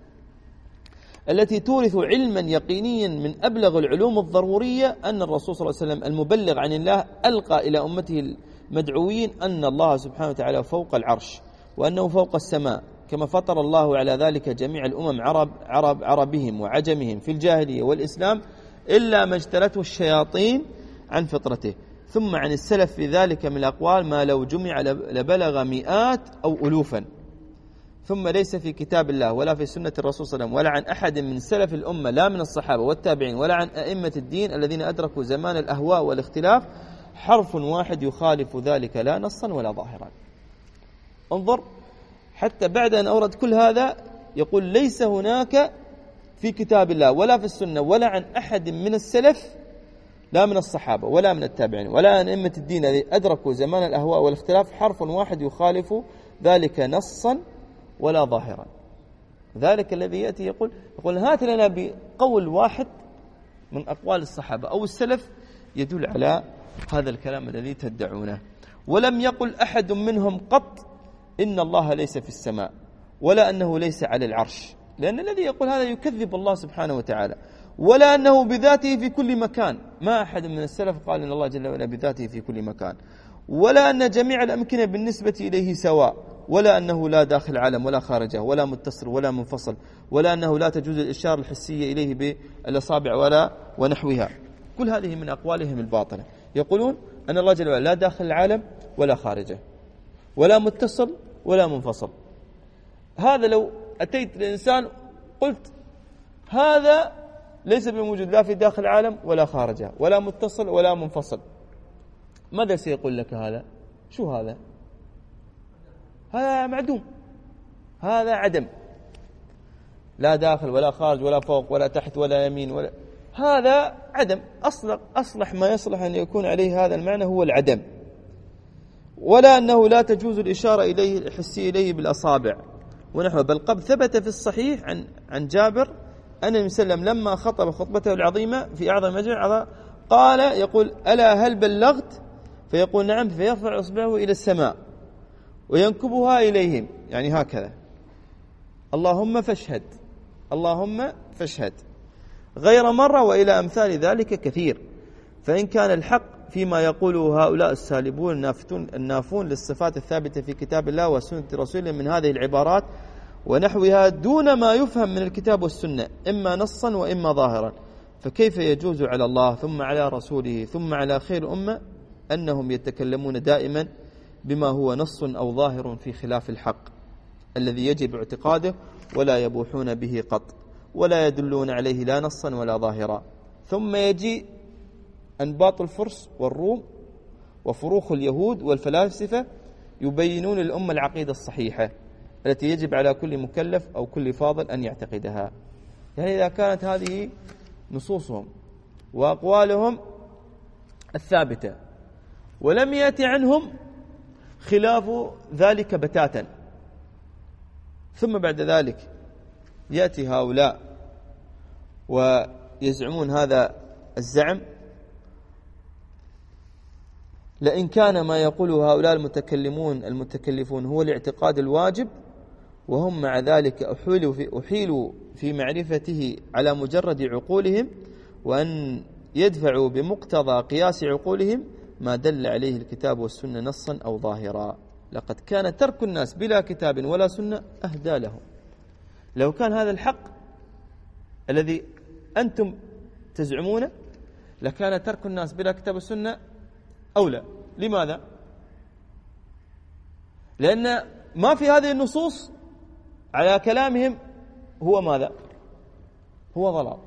التي تورث علما يقينيا من أبلغ العلوم الضرورية أن الرسول صلى الله عليه وسلم المبلغ عن الله ألقى إلى أمته المدعوين أن الله سبحانه وتعالى فوق العرش وأنه فوق السماء، كما فطر الله على ذلك جميع الأمم عرب عرب عربهم وعجمهم في الجاهلية والإسلام إلا ما اجتلته الشياطين عن فطرته. ثم عن السلف في ذلك من الأقوال ما لو جمع لبلغ مئات أو ألوفا. ثم ليس في كتاب الله ولا في سنة الرسول صلى الله عليه وسلم ولا عن أحد من سلف الأمة لا من الصحابة والتابعين ولا عن أئمة الدين الذين أدركوا زمان الأهواء والاختلاف حرف واحد يخالف ذلك لا نصا ولا ظاهرا. انظر حتى بعد أن أورد كل هذا يقول ليس هناك في كتاب الله ولا في السنة ولا عن أحد من السلف لا من الصحابة ولا من التابعين ولا عن أئمة الدين الذين أدركوا زمان الأهواء والاختلاف حرف واحد يخالف ذلك نصا ولا ظاهرا. ذلك الذي يأتي يقول يقول هات لنا بقول واحد من أقوال الصحابة أو السلف يدل على هذا الكلام الذي تدعونه. ولم يقل أحد منهم قط إن الله ليس في السماء ولا أنه ليس على العرش، لأن الذي يقول هذا يكذب الله سبحانه وتعالى، ولا أنه بذاته في كل مكان، ما أحد من السلف قال إن الله جل وعلا بذاته في كل مكان، ولا أن جميع الأمكنة بالنسبة إليه سواء، ولا أنه لا داخل العالم ولا خارجه ولا متصل ولا منفصل، ولا أنه لا تجوز الإشارة الحسية إليه بالأصابع ولا ونحوها. كل هذه من أقوالهم الباطلة. يقولون أن الله جل وعلا لا داخل العالم ولا خارجه ولا متصل ولا منفصل. هذا لو أتيت للإنسان قلت هذا ليس بموجود لا في داخل العالم ولا خارجه ولا متصل ولا منفصل، ماذا سيقول لك هذا؟ شو هذا؟ هذا معدوم، هذا عدم، لا داخل ولا خارج ولا فوق ولا تحت ولا يمين ولا، هذا عدم. أصلح, أصلح ما يصلح أن يكون عليه هذا المعنى هو العدم. ولا أنه لا تجوز الإشارة إليه الحسي إليه بالأصابع ونحوه، بل قد ثبت في الصحيح عن عن جابر أن النبي صلى الله عليه وسلم لما خطب خطبته العظيمة في أعظم مجمع قال يقول ألا هل بلغت؟ فيقول نعم، فيرفع إصبعه إلى السماء وينكبها إليهم، يعني هكذا، اللهم فاشهد اللهم فاشهد، غير مرة وإلى أمثال ذلك كثير. فإن كان الحق فيما يقوله هؤلاء السالبون النافتون النافون للصفات الثابتة في كتاب الله وسنة رسوله من هذه العبارات ونحوها دون ما يفهم من الكتاب والسنة إما نصا وإما ظاهرا، فكيف يجوز على الله ثم على رسوله ثم على خير الأمة أنهم يتكلمون دائما بما هو نص أو ظاهر في خلاف الحق الذي يجب اعتقاده ولا يبوحون به قط ولا يدلون عليه لا نصا ولا ظاهرا. ثم يجي أنباط الفرس والروم وفروخ اليهود والفلاسفة يبينون الأمة العقيدة الصحيحة التي يجب على كل مكلف أو كل فاضل أن يعتقدها. يعني إذا كانت هذه نصوصهم وأقوالهم الثابتة ولم يأتي عنهم خلاف ذلك بتاتا، ثم بعد ذلك يأتي هؤلاء ويزعمون هذا الزعم، لئن كان ما يقوله هؤلاء المتكلمون المتكلفون هو الاعتقاد الواجب وهم مع ذلك أحيلوا في, أحيلوا في معرفته على مجرد عقولهم وأن يدفعوا بمقتضى قياس عقولهم ما دل عليه الكتاب والسنة نصا أو ظاهرا، لقد كان ترك الناس بلا كتاب ولا سنة أهدى لهم. لو كان هذا الحق الذي أنتم تزعمونه لكان ترك الناس بلا كتاب السنة أولى. لماذا؟ لأن ما في هذه النصوص على كلامهم هو ماذا؟ هو ضلال.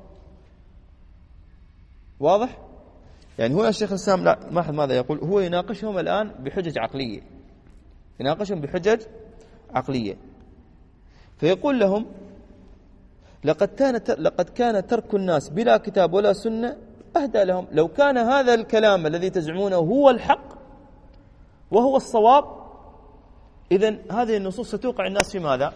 واضح؟ يعني هو الشيخ الإسلام لا لاحظ ماذا يقول، هو يناقشهم الآن بحجج عقلية، يناقشهم بحجج عقلية، فيقول لهم لقد كان لقد كان ترك الناس بلا كتاب ولا سنة أهدى لهم. لو كان هذا الكلام الذي تزعمونه هو الحق وهو الصواب، إذن هذه النصوص ستوقع الناس في ماذا؟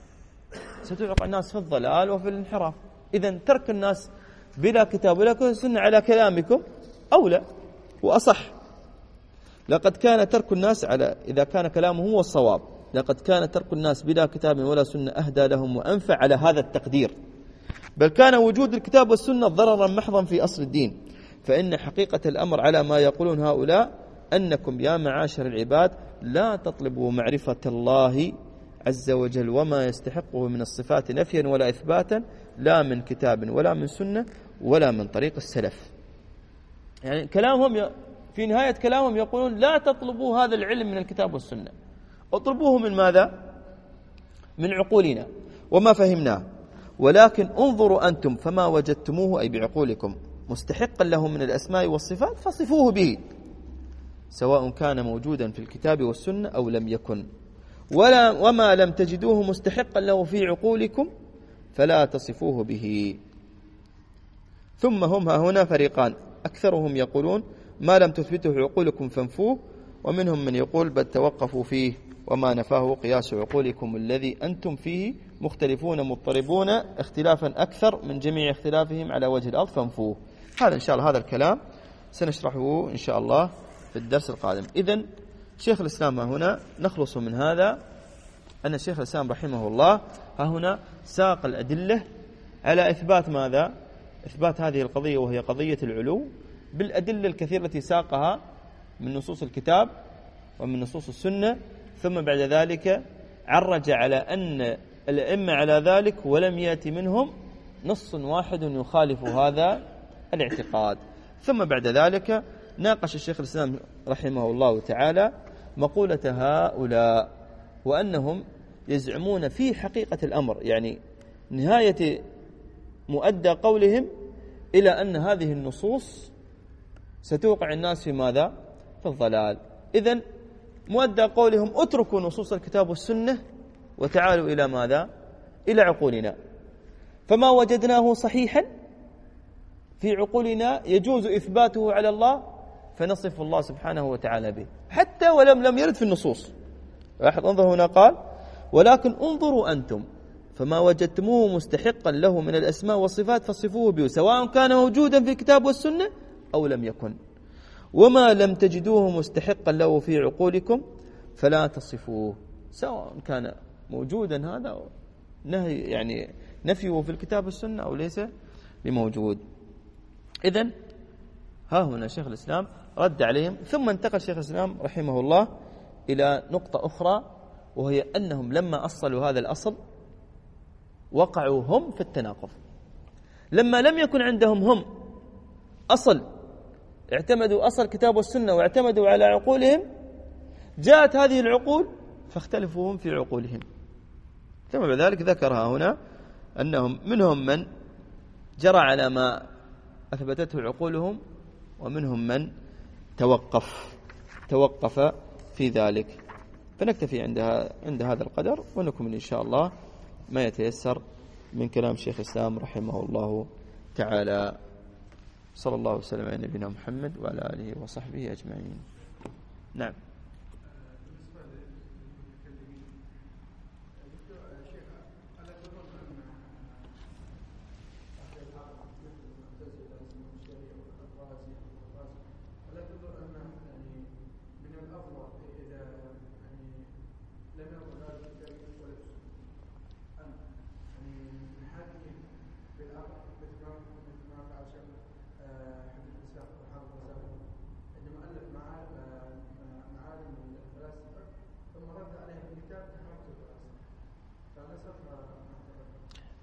ستوقع الناس في الضلال وفي الانحراف. إذن ترك الناس بلا كتاب ولا سنة على كلامكم أولى وأصح. لقد كان ترك الناس على إذا كان كلامه هو الصواب، لقد كان ترك الناس بلا كتاب ولا سنة أهدى لهم وأنفع على هذا التقدير، بل كان وجود الكتاب والسنة ضررا محضا في أصل الدين. فإن حقيقة الأمر على ما يقولون هؤلاء أنكم يا معاشر العباد لا تطلبوا معرفة الله عز وجل وما يستحقه من الصفات نفيا ولا إثباتا، لا من كتاب ولا من سنة ولا من طريق السلف. يعني كلامهم في نهاية كلامهم يقولون لا تطلبوا هذا العلم من الكتاب والسنة، اطلبوه من ماذا؟ من عقولنا وما فهمناه، ولكن انظروا أنتم فما وجدتموه أي بعقولكم مستحقا له من الأسماء والصفات فصفوه به، سواء كان موجودا في الكتاب والسنة أو لم يكن، ولا وما لم تجدوه مستحقا له في عقولكم فلا تصفوه به. ثم هم ها هنا فريقان، أكثرهم يقولون ما لم تثبته عقولكم فانفوه، ومنهم من يقول بل توقفوا فيه وما نفاه قياس عقولكم الذي أنتم فيه مختلفون مضطربون اختلافا أكثر من جميع اختلافهم على وجه الأرض فانفوه. هذا إن شاء الله هذا الكلام سنشرحه إن شاء الله في الدرس القادم. إذن شيخ الإسلام هنا نخلص من هذا أن الشيخ الإسلام رحمه الله ها هنا ساق الأدلة على إثبات ماذا؟ إثبات هذه القضية وهي قضية العلو بالأدلة الكثيرة التي ساقها من نصوص الكتاب ومن نصوص السنة، ثم بعد ذلك عرج على أن الأئمة على ذلك ولم يأتي منهم نص واحد يخالف هذا الاعتقاد. ثم بعد ذلك ناقش الشيخ الإسلام رحمه الله تعالى مقولة هؤلاء وأنهم يزعمون في حقيقة الأمر، يعني نهاية مؤدى قولهم إلى أن هذه النصوص ستوقع الناس في ماذا؟ في الضلال. إذن مؤدى قولهم اتركوا نصوص الكتاب والسنة وتعالوا إلى ماذا؟ إلى عقولنا، فما وجدناه صحيحا في عقولنا يجوز إثباته على الله فنصف الله سبحانه وتعالى به حتى ولم لم يرد في النصوص. لاحظ انظر هنا قال ولكن انظروا أنتم فما وجدتموه مستحقا له من الأسماء والصفات فصفوه به، سواء كان موجودا في الكتاب والسنة أو لم يكن، وما لم تجدوه مستحقا له في عقولكم فلا تصفوه، سواء كان موجودا هذا نهي يعني نفيه في الكتاب والسنة أو ليس بموجود. إذن ها هنا شيخ الإسلام رد عليهم، ثم انتقل شيخ الإسلام رحمه الله إلى نقطة أخرى، وهي أنهم لما أصلوا هذا الأصل وقعوا هم في التناقض. لما لم يكن عندهم هم أصل اعتمدوا أصل كتاب والسنة واعتمدوا على عقولهم، جاءت هذه العقول فاختلفوا هم في عقولهم. ثم بعد ذلك ذكرها هنا أنهم منهم من جرى على ما أثبتته عقولهم ومنهم من توقف توقف في ذلك. فنكتفي عندها عند هذا القدر، ونكمل إن شاء الله ما يتيسر من كلام شيخ الإسلام رحمه الله تعالى. صلى الله وسلم على نبينا محمد وعلى آله وصحبه أجمعين. نعم.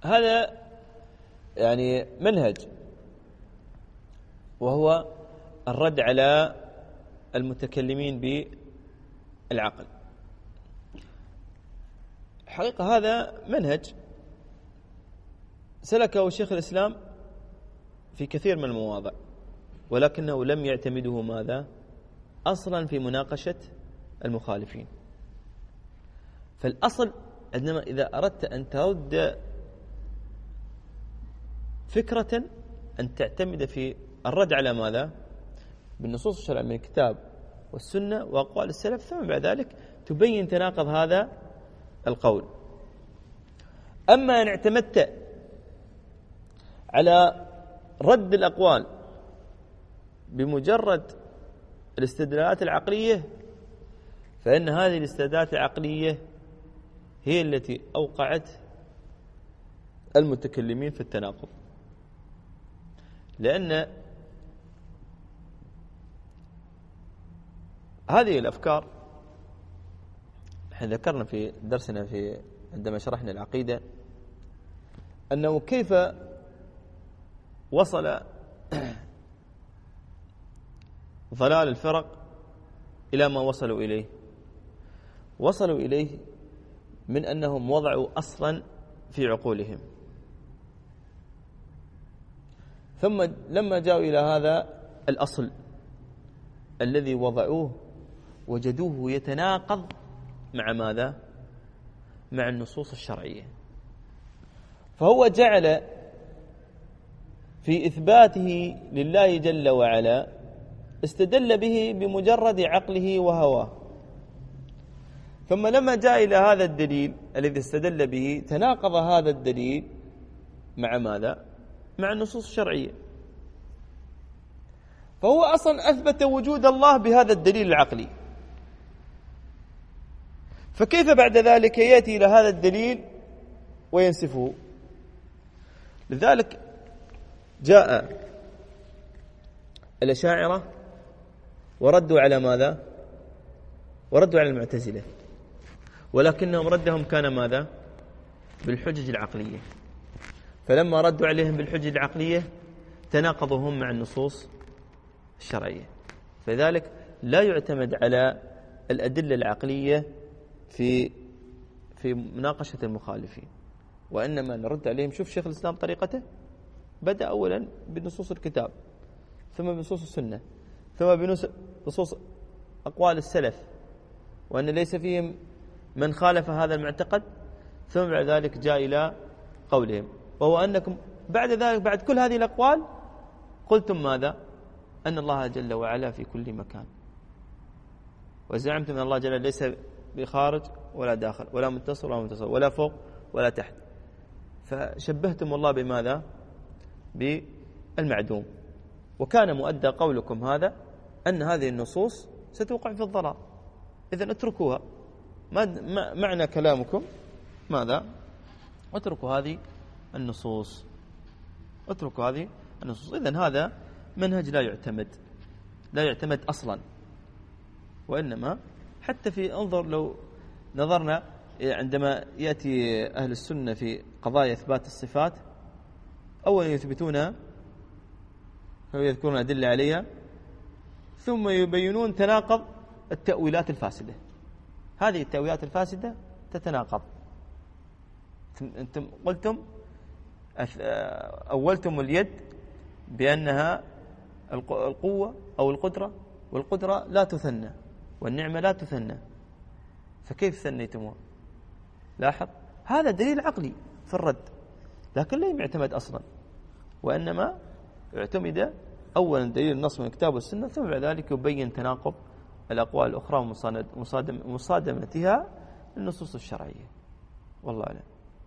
هذا يعني منهج، وهو الرد على المتكلمين بالعقل. حقيقة هذا منهج سلكه شيخ الإسلام في كثير من المواضع، ولكنه لم يعتمده ماذا أصلا في مناقشة المخالفين. فالأصل عندما إذا أردت أن ترد فكرة أن تعتمد في الرد على ماذا؟ بالنصوص الشرعية من الكتاب والسنة وأقوال السلف، ثم بعد ذلك تبين تناقض هذا القول. أما أن اعتمدت على رد الأقوال بمجرد الاستدلالات العقلية، فإن هذه الاستدلالات العقلية هي التي أوقعت المتكلمين في التناقض. لأن هذه الأفكار احنا ذكرنا في درسنا في عندما شرحنا العقيدة أنه كيف وصل ضلال الفرق إلى ما وصلوا إليه. وصلوا إليه من أنهم وضعوا أصلا في عقولهم، ثم لما جاءوا إلى هذا الأصل الذي وضعوه وجدوه يتناقض مع ماذا؟ مع النصوص الشرعية. فهو جعل في إثباته لله جل وعلا استدل به بمجرد عقله وهواه، ثم لما جاء إلى هذا الدليل الذي استدل به تناقض هذا الدليل مع ماذا؟ مع النصوص الشرعية. فهو أصلا أثبت وجود الله بهذا الدليل العقلي، فكيف بعد ذلك يأتي إلى هذا الدليل وينسفه؟ لذلك جاء الأشاعرة وردوا على ماذا؟ وردوا على المعتزلة، ولكنهم ردهم كان ماذا؟ بالحجج العقلية. فلما ردوا عليهم بالحجج العقلية تناقضوا هم مع النصوص الشرعية. فذلك لا يعتمد على الأدلة العقلية في في مناقشة المخالفين، وإنما نرد عليهم. شوف شيخ الإسلام طريقته، بدأ أولا بنصوص الكتاب، ثم بنصوص السنة، ثم بنصوص أقوال السلف، وأن ليس فيهم من خالف هذا المعتقد، ثم بعد ذلك جاء إلى قولهم، وهو أنكم بعد ذلك بعد كل هذه الأقوال قلتم ماذا؟ أن الله جل وعلا في كل مكان، وزعمتم أن الله جل ليس بخارج ولا داخل ولا متصل ولا متصل ولا فوق ولا تحت، فشبهتم الله بماذا؟ بالمعدوم. وكان مؤدى قولكم هذا أن هذه النصوص ستوقع في الضلال، إذن اتركوها. ما معنى كلامكم ماذا؟ اتركوا هذه النصوص، اتركوا هذه النصوص. إذن هذا منهج لا يعتمد، لا يعتمد أصلا. وإنما حتى في انظر لو نظرنا عندما يأتي أهل السنة في قضايا إثبات الصفات، أولا يثبتونها ويذكرون أدلة عليها، ثم يبينون تناقض التأويلات الفاسدة. هذه التأويلات الفاسدة تتناقض. أنتم قلتم أولتم اليد بأنها القوة أو القدرة، والقدرة لا تثنى والنعمة لا تثنى، فكيف ثنيتموها؟ لاحظ هذا دليل عقلي في الرد، لكن لا يعتمد أصلا، وإنما اعتمد أولا دليل النص من الكتاب والسنة، ثم بعد ذلك يبين تناقض الأقوال الأخرى ومصادمتها للنصوص الشرعية. والله أعلم.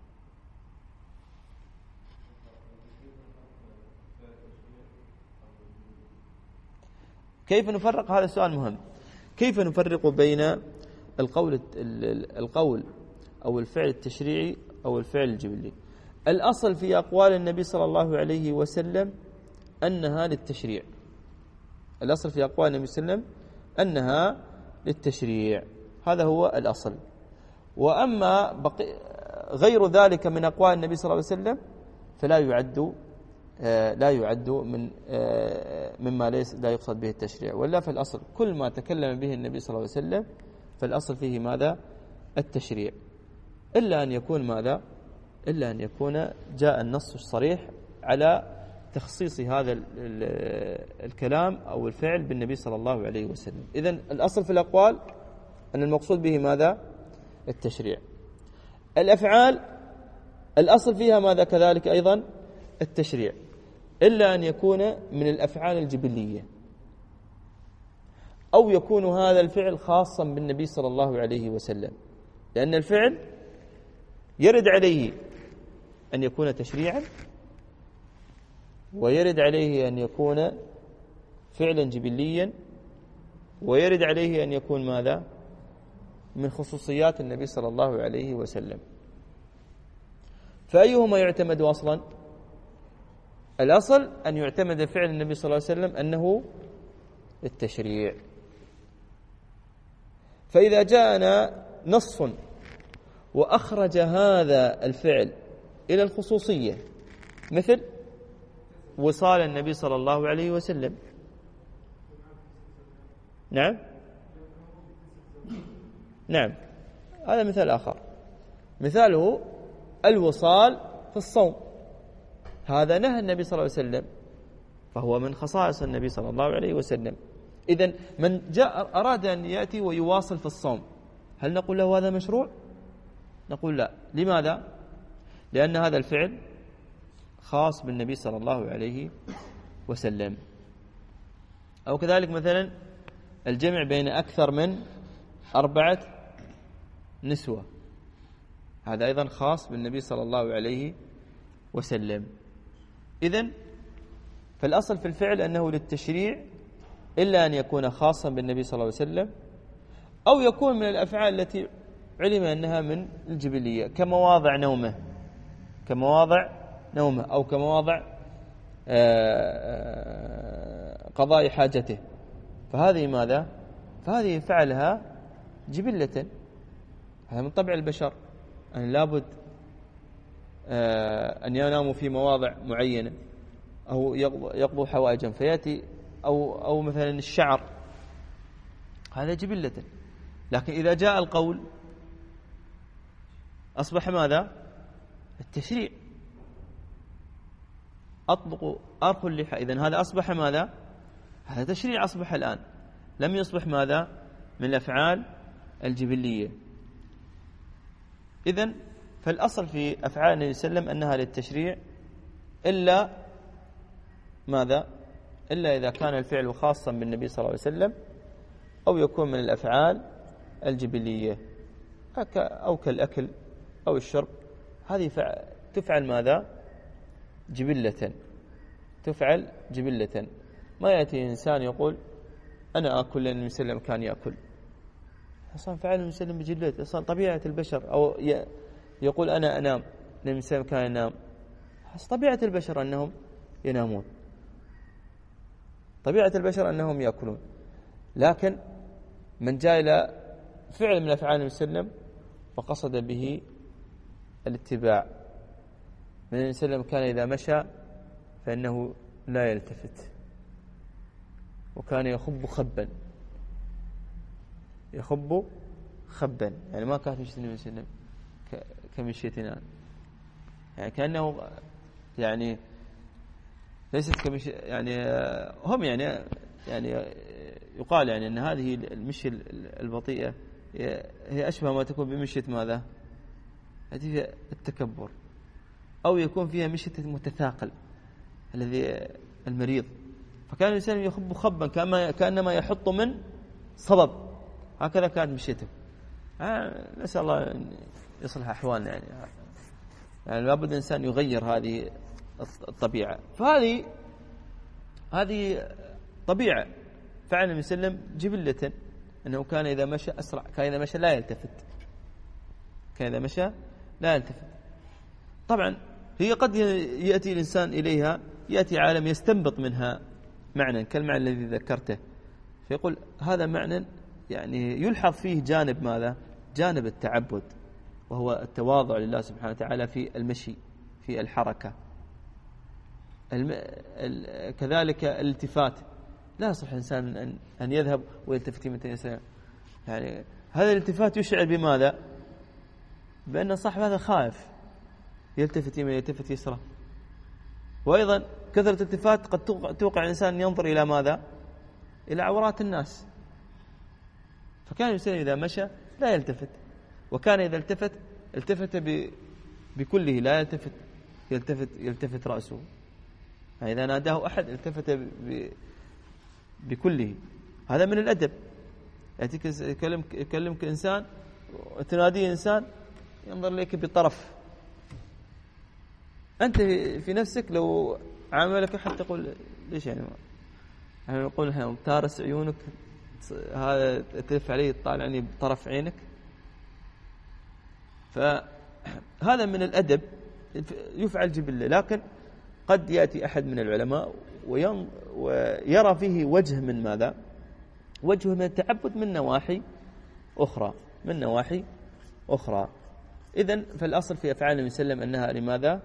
كيف نفرق؟ هذا سؤال مهم. كيف نفرق بين القول القول أو الفعل التشريعي أو الفعل الجبلي؟ الأصل في أقوال النبي صلى الله عليه وسلم أنها للتشريع. الأصل في أقوال النبي صلى الله عليه وسلم أنها للتشريع، هذا هو الأصل. وأما بقي غير ذلك من أقوال النبي صلى الله عليه وسلم فلا يعد لا يعد من مما ليس لا يقصد به التشريع. ولا في الأصل كل ما تكلم به النبي صلى الله عليه وسلم فالأصل فيه ماذا؟ التشريع، إلا أن يكون ماذا؟ إلا أن يكون جاء النص الصريح على تخصيص هذا الكلام أو الفعل بالنبي صلى الله عليه وسلم. إذن الأصل في الأقوال أن المقصود به ماذا؟ التشريع. الأفعال الأصل فيها ماذا كذلك أيضا؟ التشريع، إلا أن يكون من الأفعال الجبلية أو يكون هذا الفعل خاصا بالنبي صلى الله عليه وسلم، لأن الفعل يرد عليه أن يكون تشريعا ويرد عليه أن يكون فعلا جبليا ويرد عليه أن يكون ماذا؟ من خصوصيات النبي صلى الله عليه وسلم. فأيهما يعتمد أصلا؟ الأصل أن يعتمد فعل النبي صلى الله عليه وسلم أنه التشريع. فإذا جاءنا نص وأخرج هذا الفعل إلى الخصوصية مثل وصال النبي صلى الله عليه وسلم، نعم نعم هذا مثال آخر، مثاله الوصال في الصوم، هذا نهى النبي صلى الله عليه وسلم فهو من خصائص النبي صلى الله عليه وسلم. إذن من جاء أراد أن يأتي ويواصل في الصوم هل نقول له هذا مشروع؟ نقول لا. لماذا؟ لأن هذا الفعل خاص بالنبي صلى الله عليه وسلم. أو كذلك مثلا الجمع بين أكثر من أربعة نسوة، هذا أيضا خاص بالنبي صلى الله عليه وسلم. إذن فالأصل في الفعل أنه للتشريع إلا أن يكون خاصا بالنبي صلى الله عليه وسلم أو يكون من الأفعال التي علم أنها من الجبلية كمواضع نومه كمواضع نومه أو كمواضع قضاء حاجته، فهذه ماذا؟ فهذه فعلها جبلة، هذا من طبع البشر أن لابد أن يناموا في مواضع معينة أو يقضوا حوائجهم فيأتي أو, أو مثلا الشعر، هذا جبلة. لكن إذا جاء القول أصبح ماذا؟ التشريع، أطلق أرخ اللحى، إذن هذا أصبح ماذا؟ هذا تشريع أصبح الآن، لم يصبح ماذا؟ من الأفعال الجبلية. إذن فالأصل في أفعال النبي صلى الله عليه وسلم أنها للتشريع إلا ماذا؟ إلا إذا كان الفعل خاصا بالنبي صلى الله عليه وسلم أو يكون من الأفعال الجبلية أو كالأكل أو الشرب، هذه تفعل ماذا؟ جبلة، تفعل جبلة. ما يأتي إنسان يقول أنا أكل لأن النبي صلى الله عليه وسلم كان يأكل، أصلا فعل النبي صلى الله عليه وسلم بجلة، أصلا طبيعة البشر. أو يقول أنا أنام لأن النبي صلى الله عليه وسلم كان ينام، طبيعة البشر أنهم ينامون، طبيعة البشر أنهم يأكلون. لكن من جاء إلى فعل من أفعال النبي صلى الله عليه وسلم وقصد به الاتباع، من النبي صلى الله عليه وسلم كان إذا مشى فإنه لا يلتفت وكان يخب خبا، يخب خبا يعني ما كانت مشية النبي صلى الله عليه وسلم كمشيتنا، يعني كأنه يعني ليست كمشي، يعني هم يعني يعني يقال يعني أن هذه المشية البطيئة هي أشبه ما تكون بمشية ماذا؟ هذه التكبر، أو يكون فيها مشية المتثاقل الذي المريض، فكان الإنسان يخب خبا كما كأنما يحط من صبب، هكذا كانت مشيته. آه نسأل الله أن يصلح أحوالنا، يعني يعني لابد الإنسان يغير هذه الطبيعة. فهذه هذه طبيعة فعل النبي صلى الله عليه وسلم جبلة، أنه كان إذا مشى أسرع، كان إذا مشى لا يلتفت، كان إذا مشى لا يلتفت. طبعا هي قد يأتي الإنسان إليها، يأتي عالم يستنبط منها معنى كالمعنى الذي ذكرته، فيقول هذا معنى يعني يلحظ فيه جانب ماذا؟ جانب التعبد، وهو التواضع لله سبحانه وتعالى في المشي، في الحركة. الم... ال... كذلك الالتفات، لا يصح الإنسان أن... أن يذهب ويلتفت يمين يسار. يعني هذا الالتفات يشعر بماذا؟ بأن صاحب هذا خائف، يلتفت يمين يلتفت يسرى. وأيضا كثرة الالتفات قد توقع الإنسان ينظر إلى ماذا؟ إلى عورات الناس. فكان الإنسان إذا مشى لا يلتفت، وكان إذا التفت التفت ب... بكله، لا يلتفت يلتفت يلتفت رأسه. يعني إذا ناداه أحد التفت ب... بكله. هذا من الأدب. يأتيك يكلمك يكلمك إنسان وتناديه إنسان ينظر إليك بطرف، أنت في نفسك لو عاملك أحد تقول ليش يعني؟ يعني نقول إحنا تارس عيونك، هذا تلف عليه تطالعني بطرف عينك. فهذا من الأدب يفعل جبلة. لكن قد يأتي أحد من العلماء ويرى فيه وجه من ماذا؟ وجه من التعبد من نواحي أخرى، من نواحي أخرى. إذن فالأصل في أفعال النبي صلى الله عليه وسلم أنها لماذا؟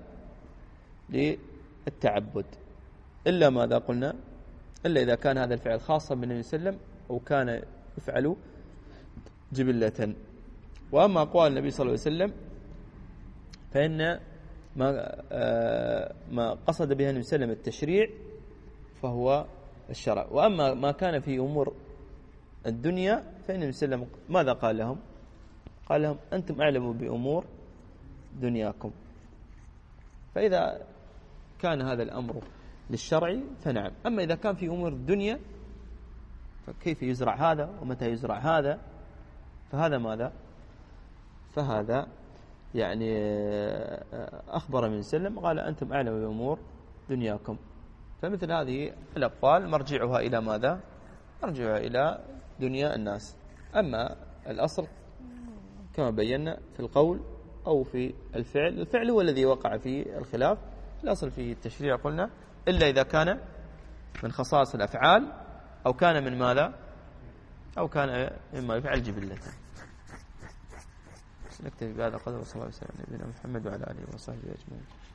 للتعبد، إلا ماذا قلنا؟ إلا إذا كان هذا الفعل خاصا بالنبي صلى الله عليه وسلم أو كان يفعل جبلة. وأما أقوال النبي صلى الله عليه وسلم فإن ما ما قصد بها النبي صلى الله عليه وسلم التشريع فهو الشرع. وأما ما كان في أمور الدنيا فإن النبي صلى الله عليه وسلم ماذا قال لهم؟ قال لهم أنتم أعلموا بأمور دنياكم. فإذا كان هذا الأمر للشرع فنعم. أما إذا كان في أمور الدنيا فكيف يزرع هذا ومتى يزرع هذا؟ فهذا ماذا؟ فهذا يعني أخبر من سلم قال أنتم أعلم بأمور دنياكم. فمثل هذه الأقوال مرجعها إلى ماذا؟ مرجعها إلى دنيا الناس. أما الأصل كما بينا في القول أو في الفعل، الفعل هو الذي وقع فيه الخلاف. الأصل في التشريع قلنا إلا إذا كان من خصائص الأفعال أو كان من ماذا؟ أو كان مما يفعل جبلة. نكتفي بهذا القدر، وصلى الله وسلم على نبينا محمد وعلى آله وصحبه أجمعين.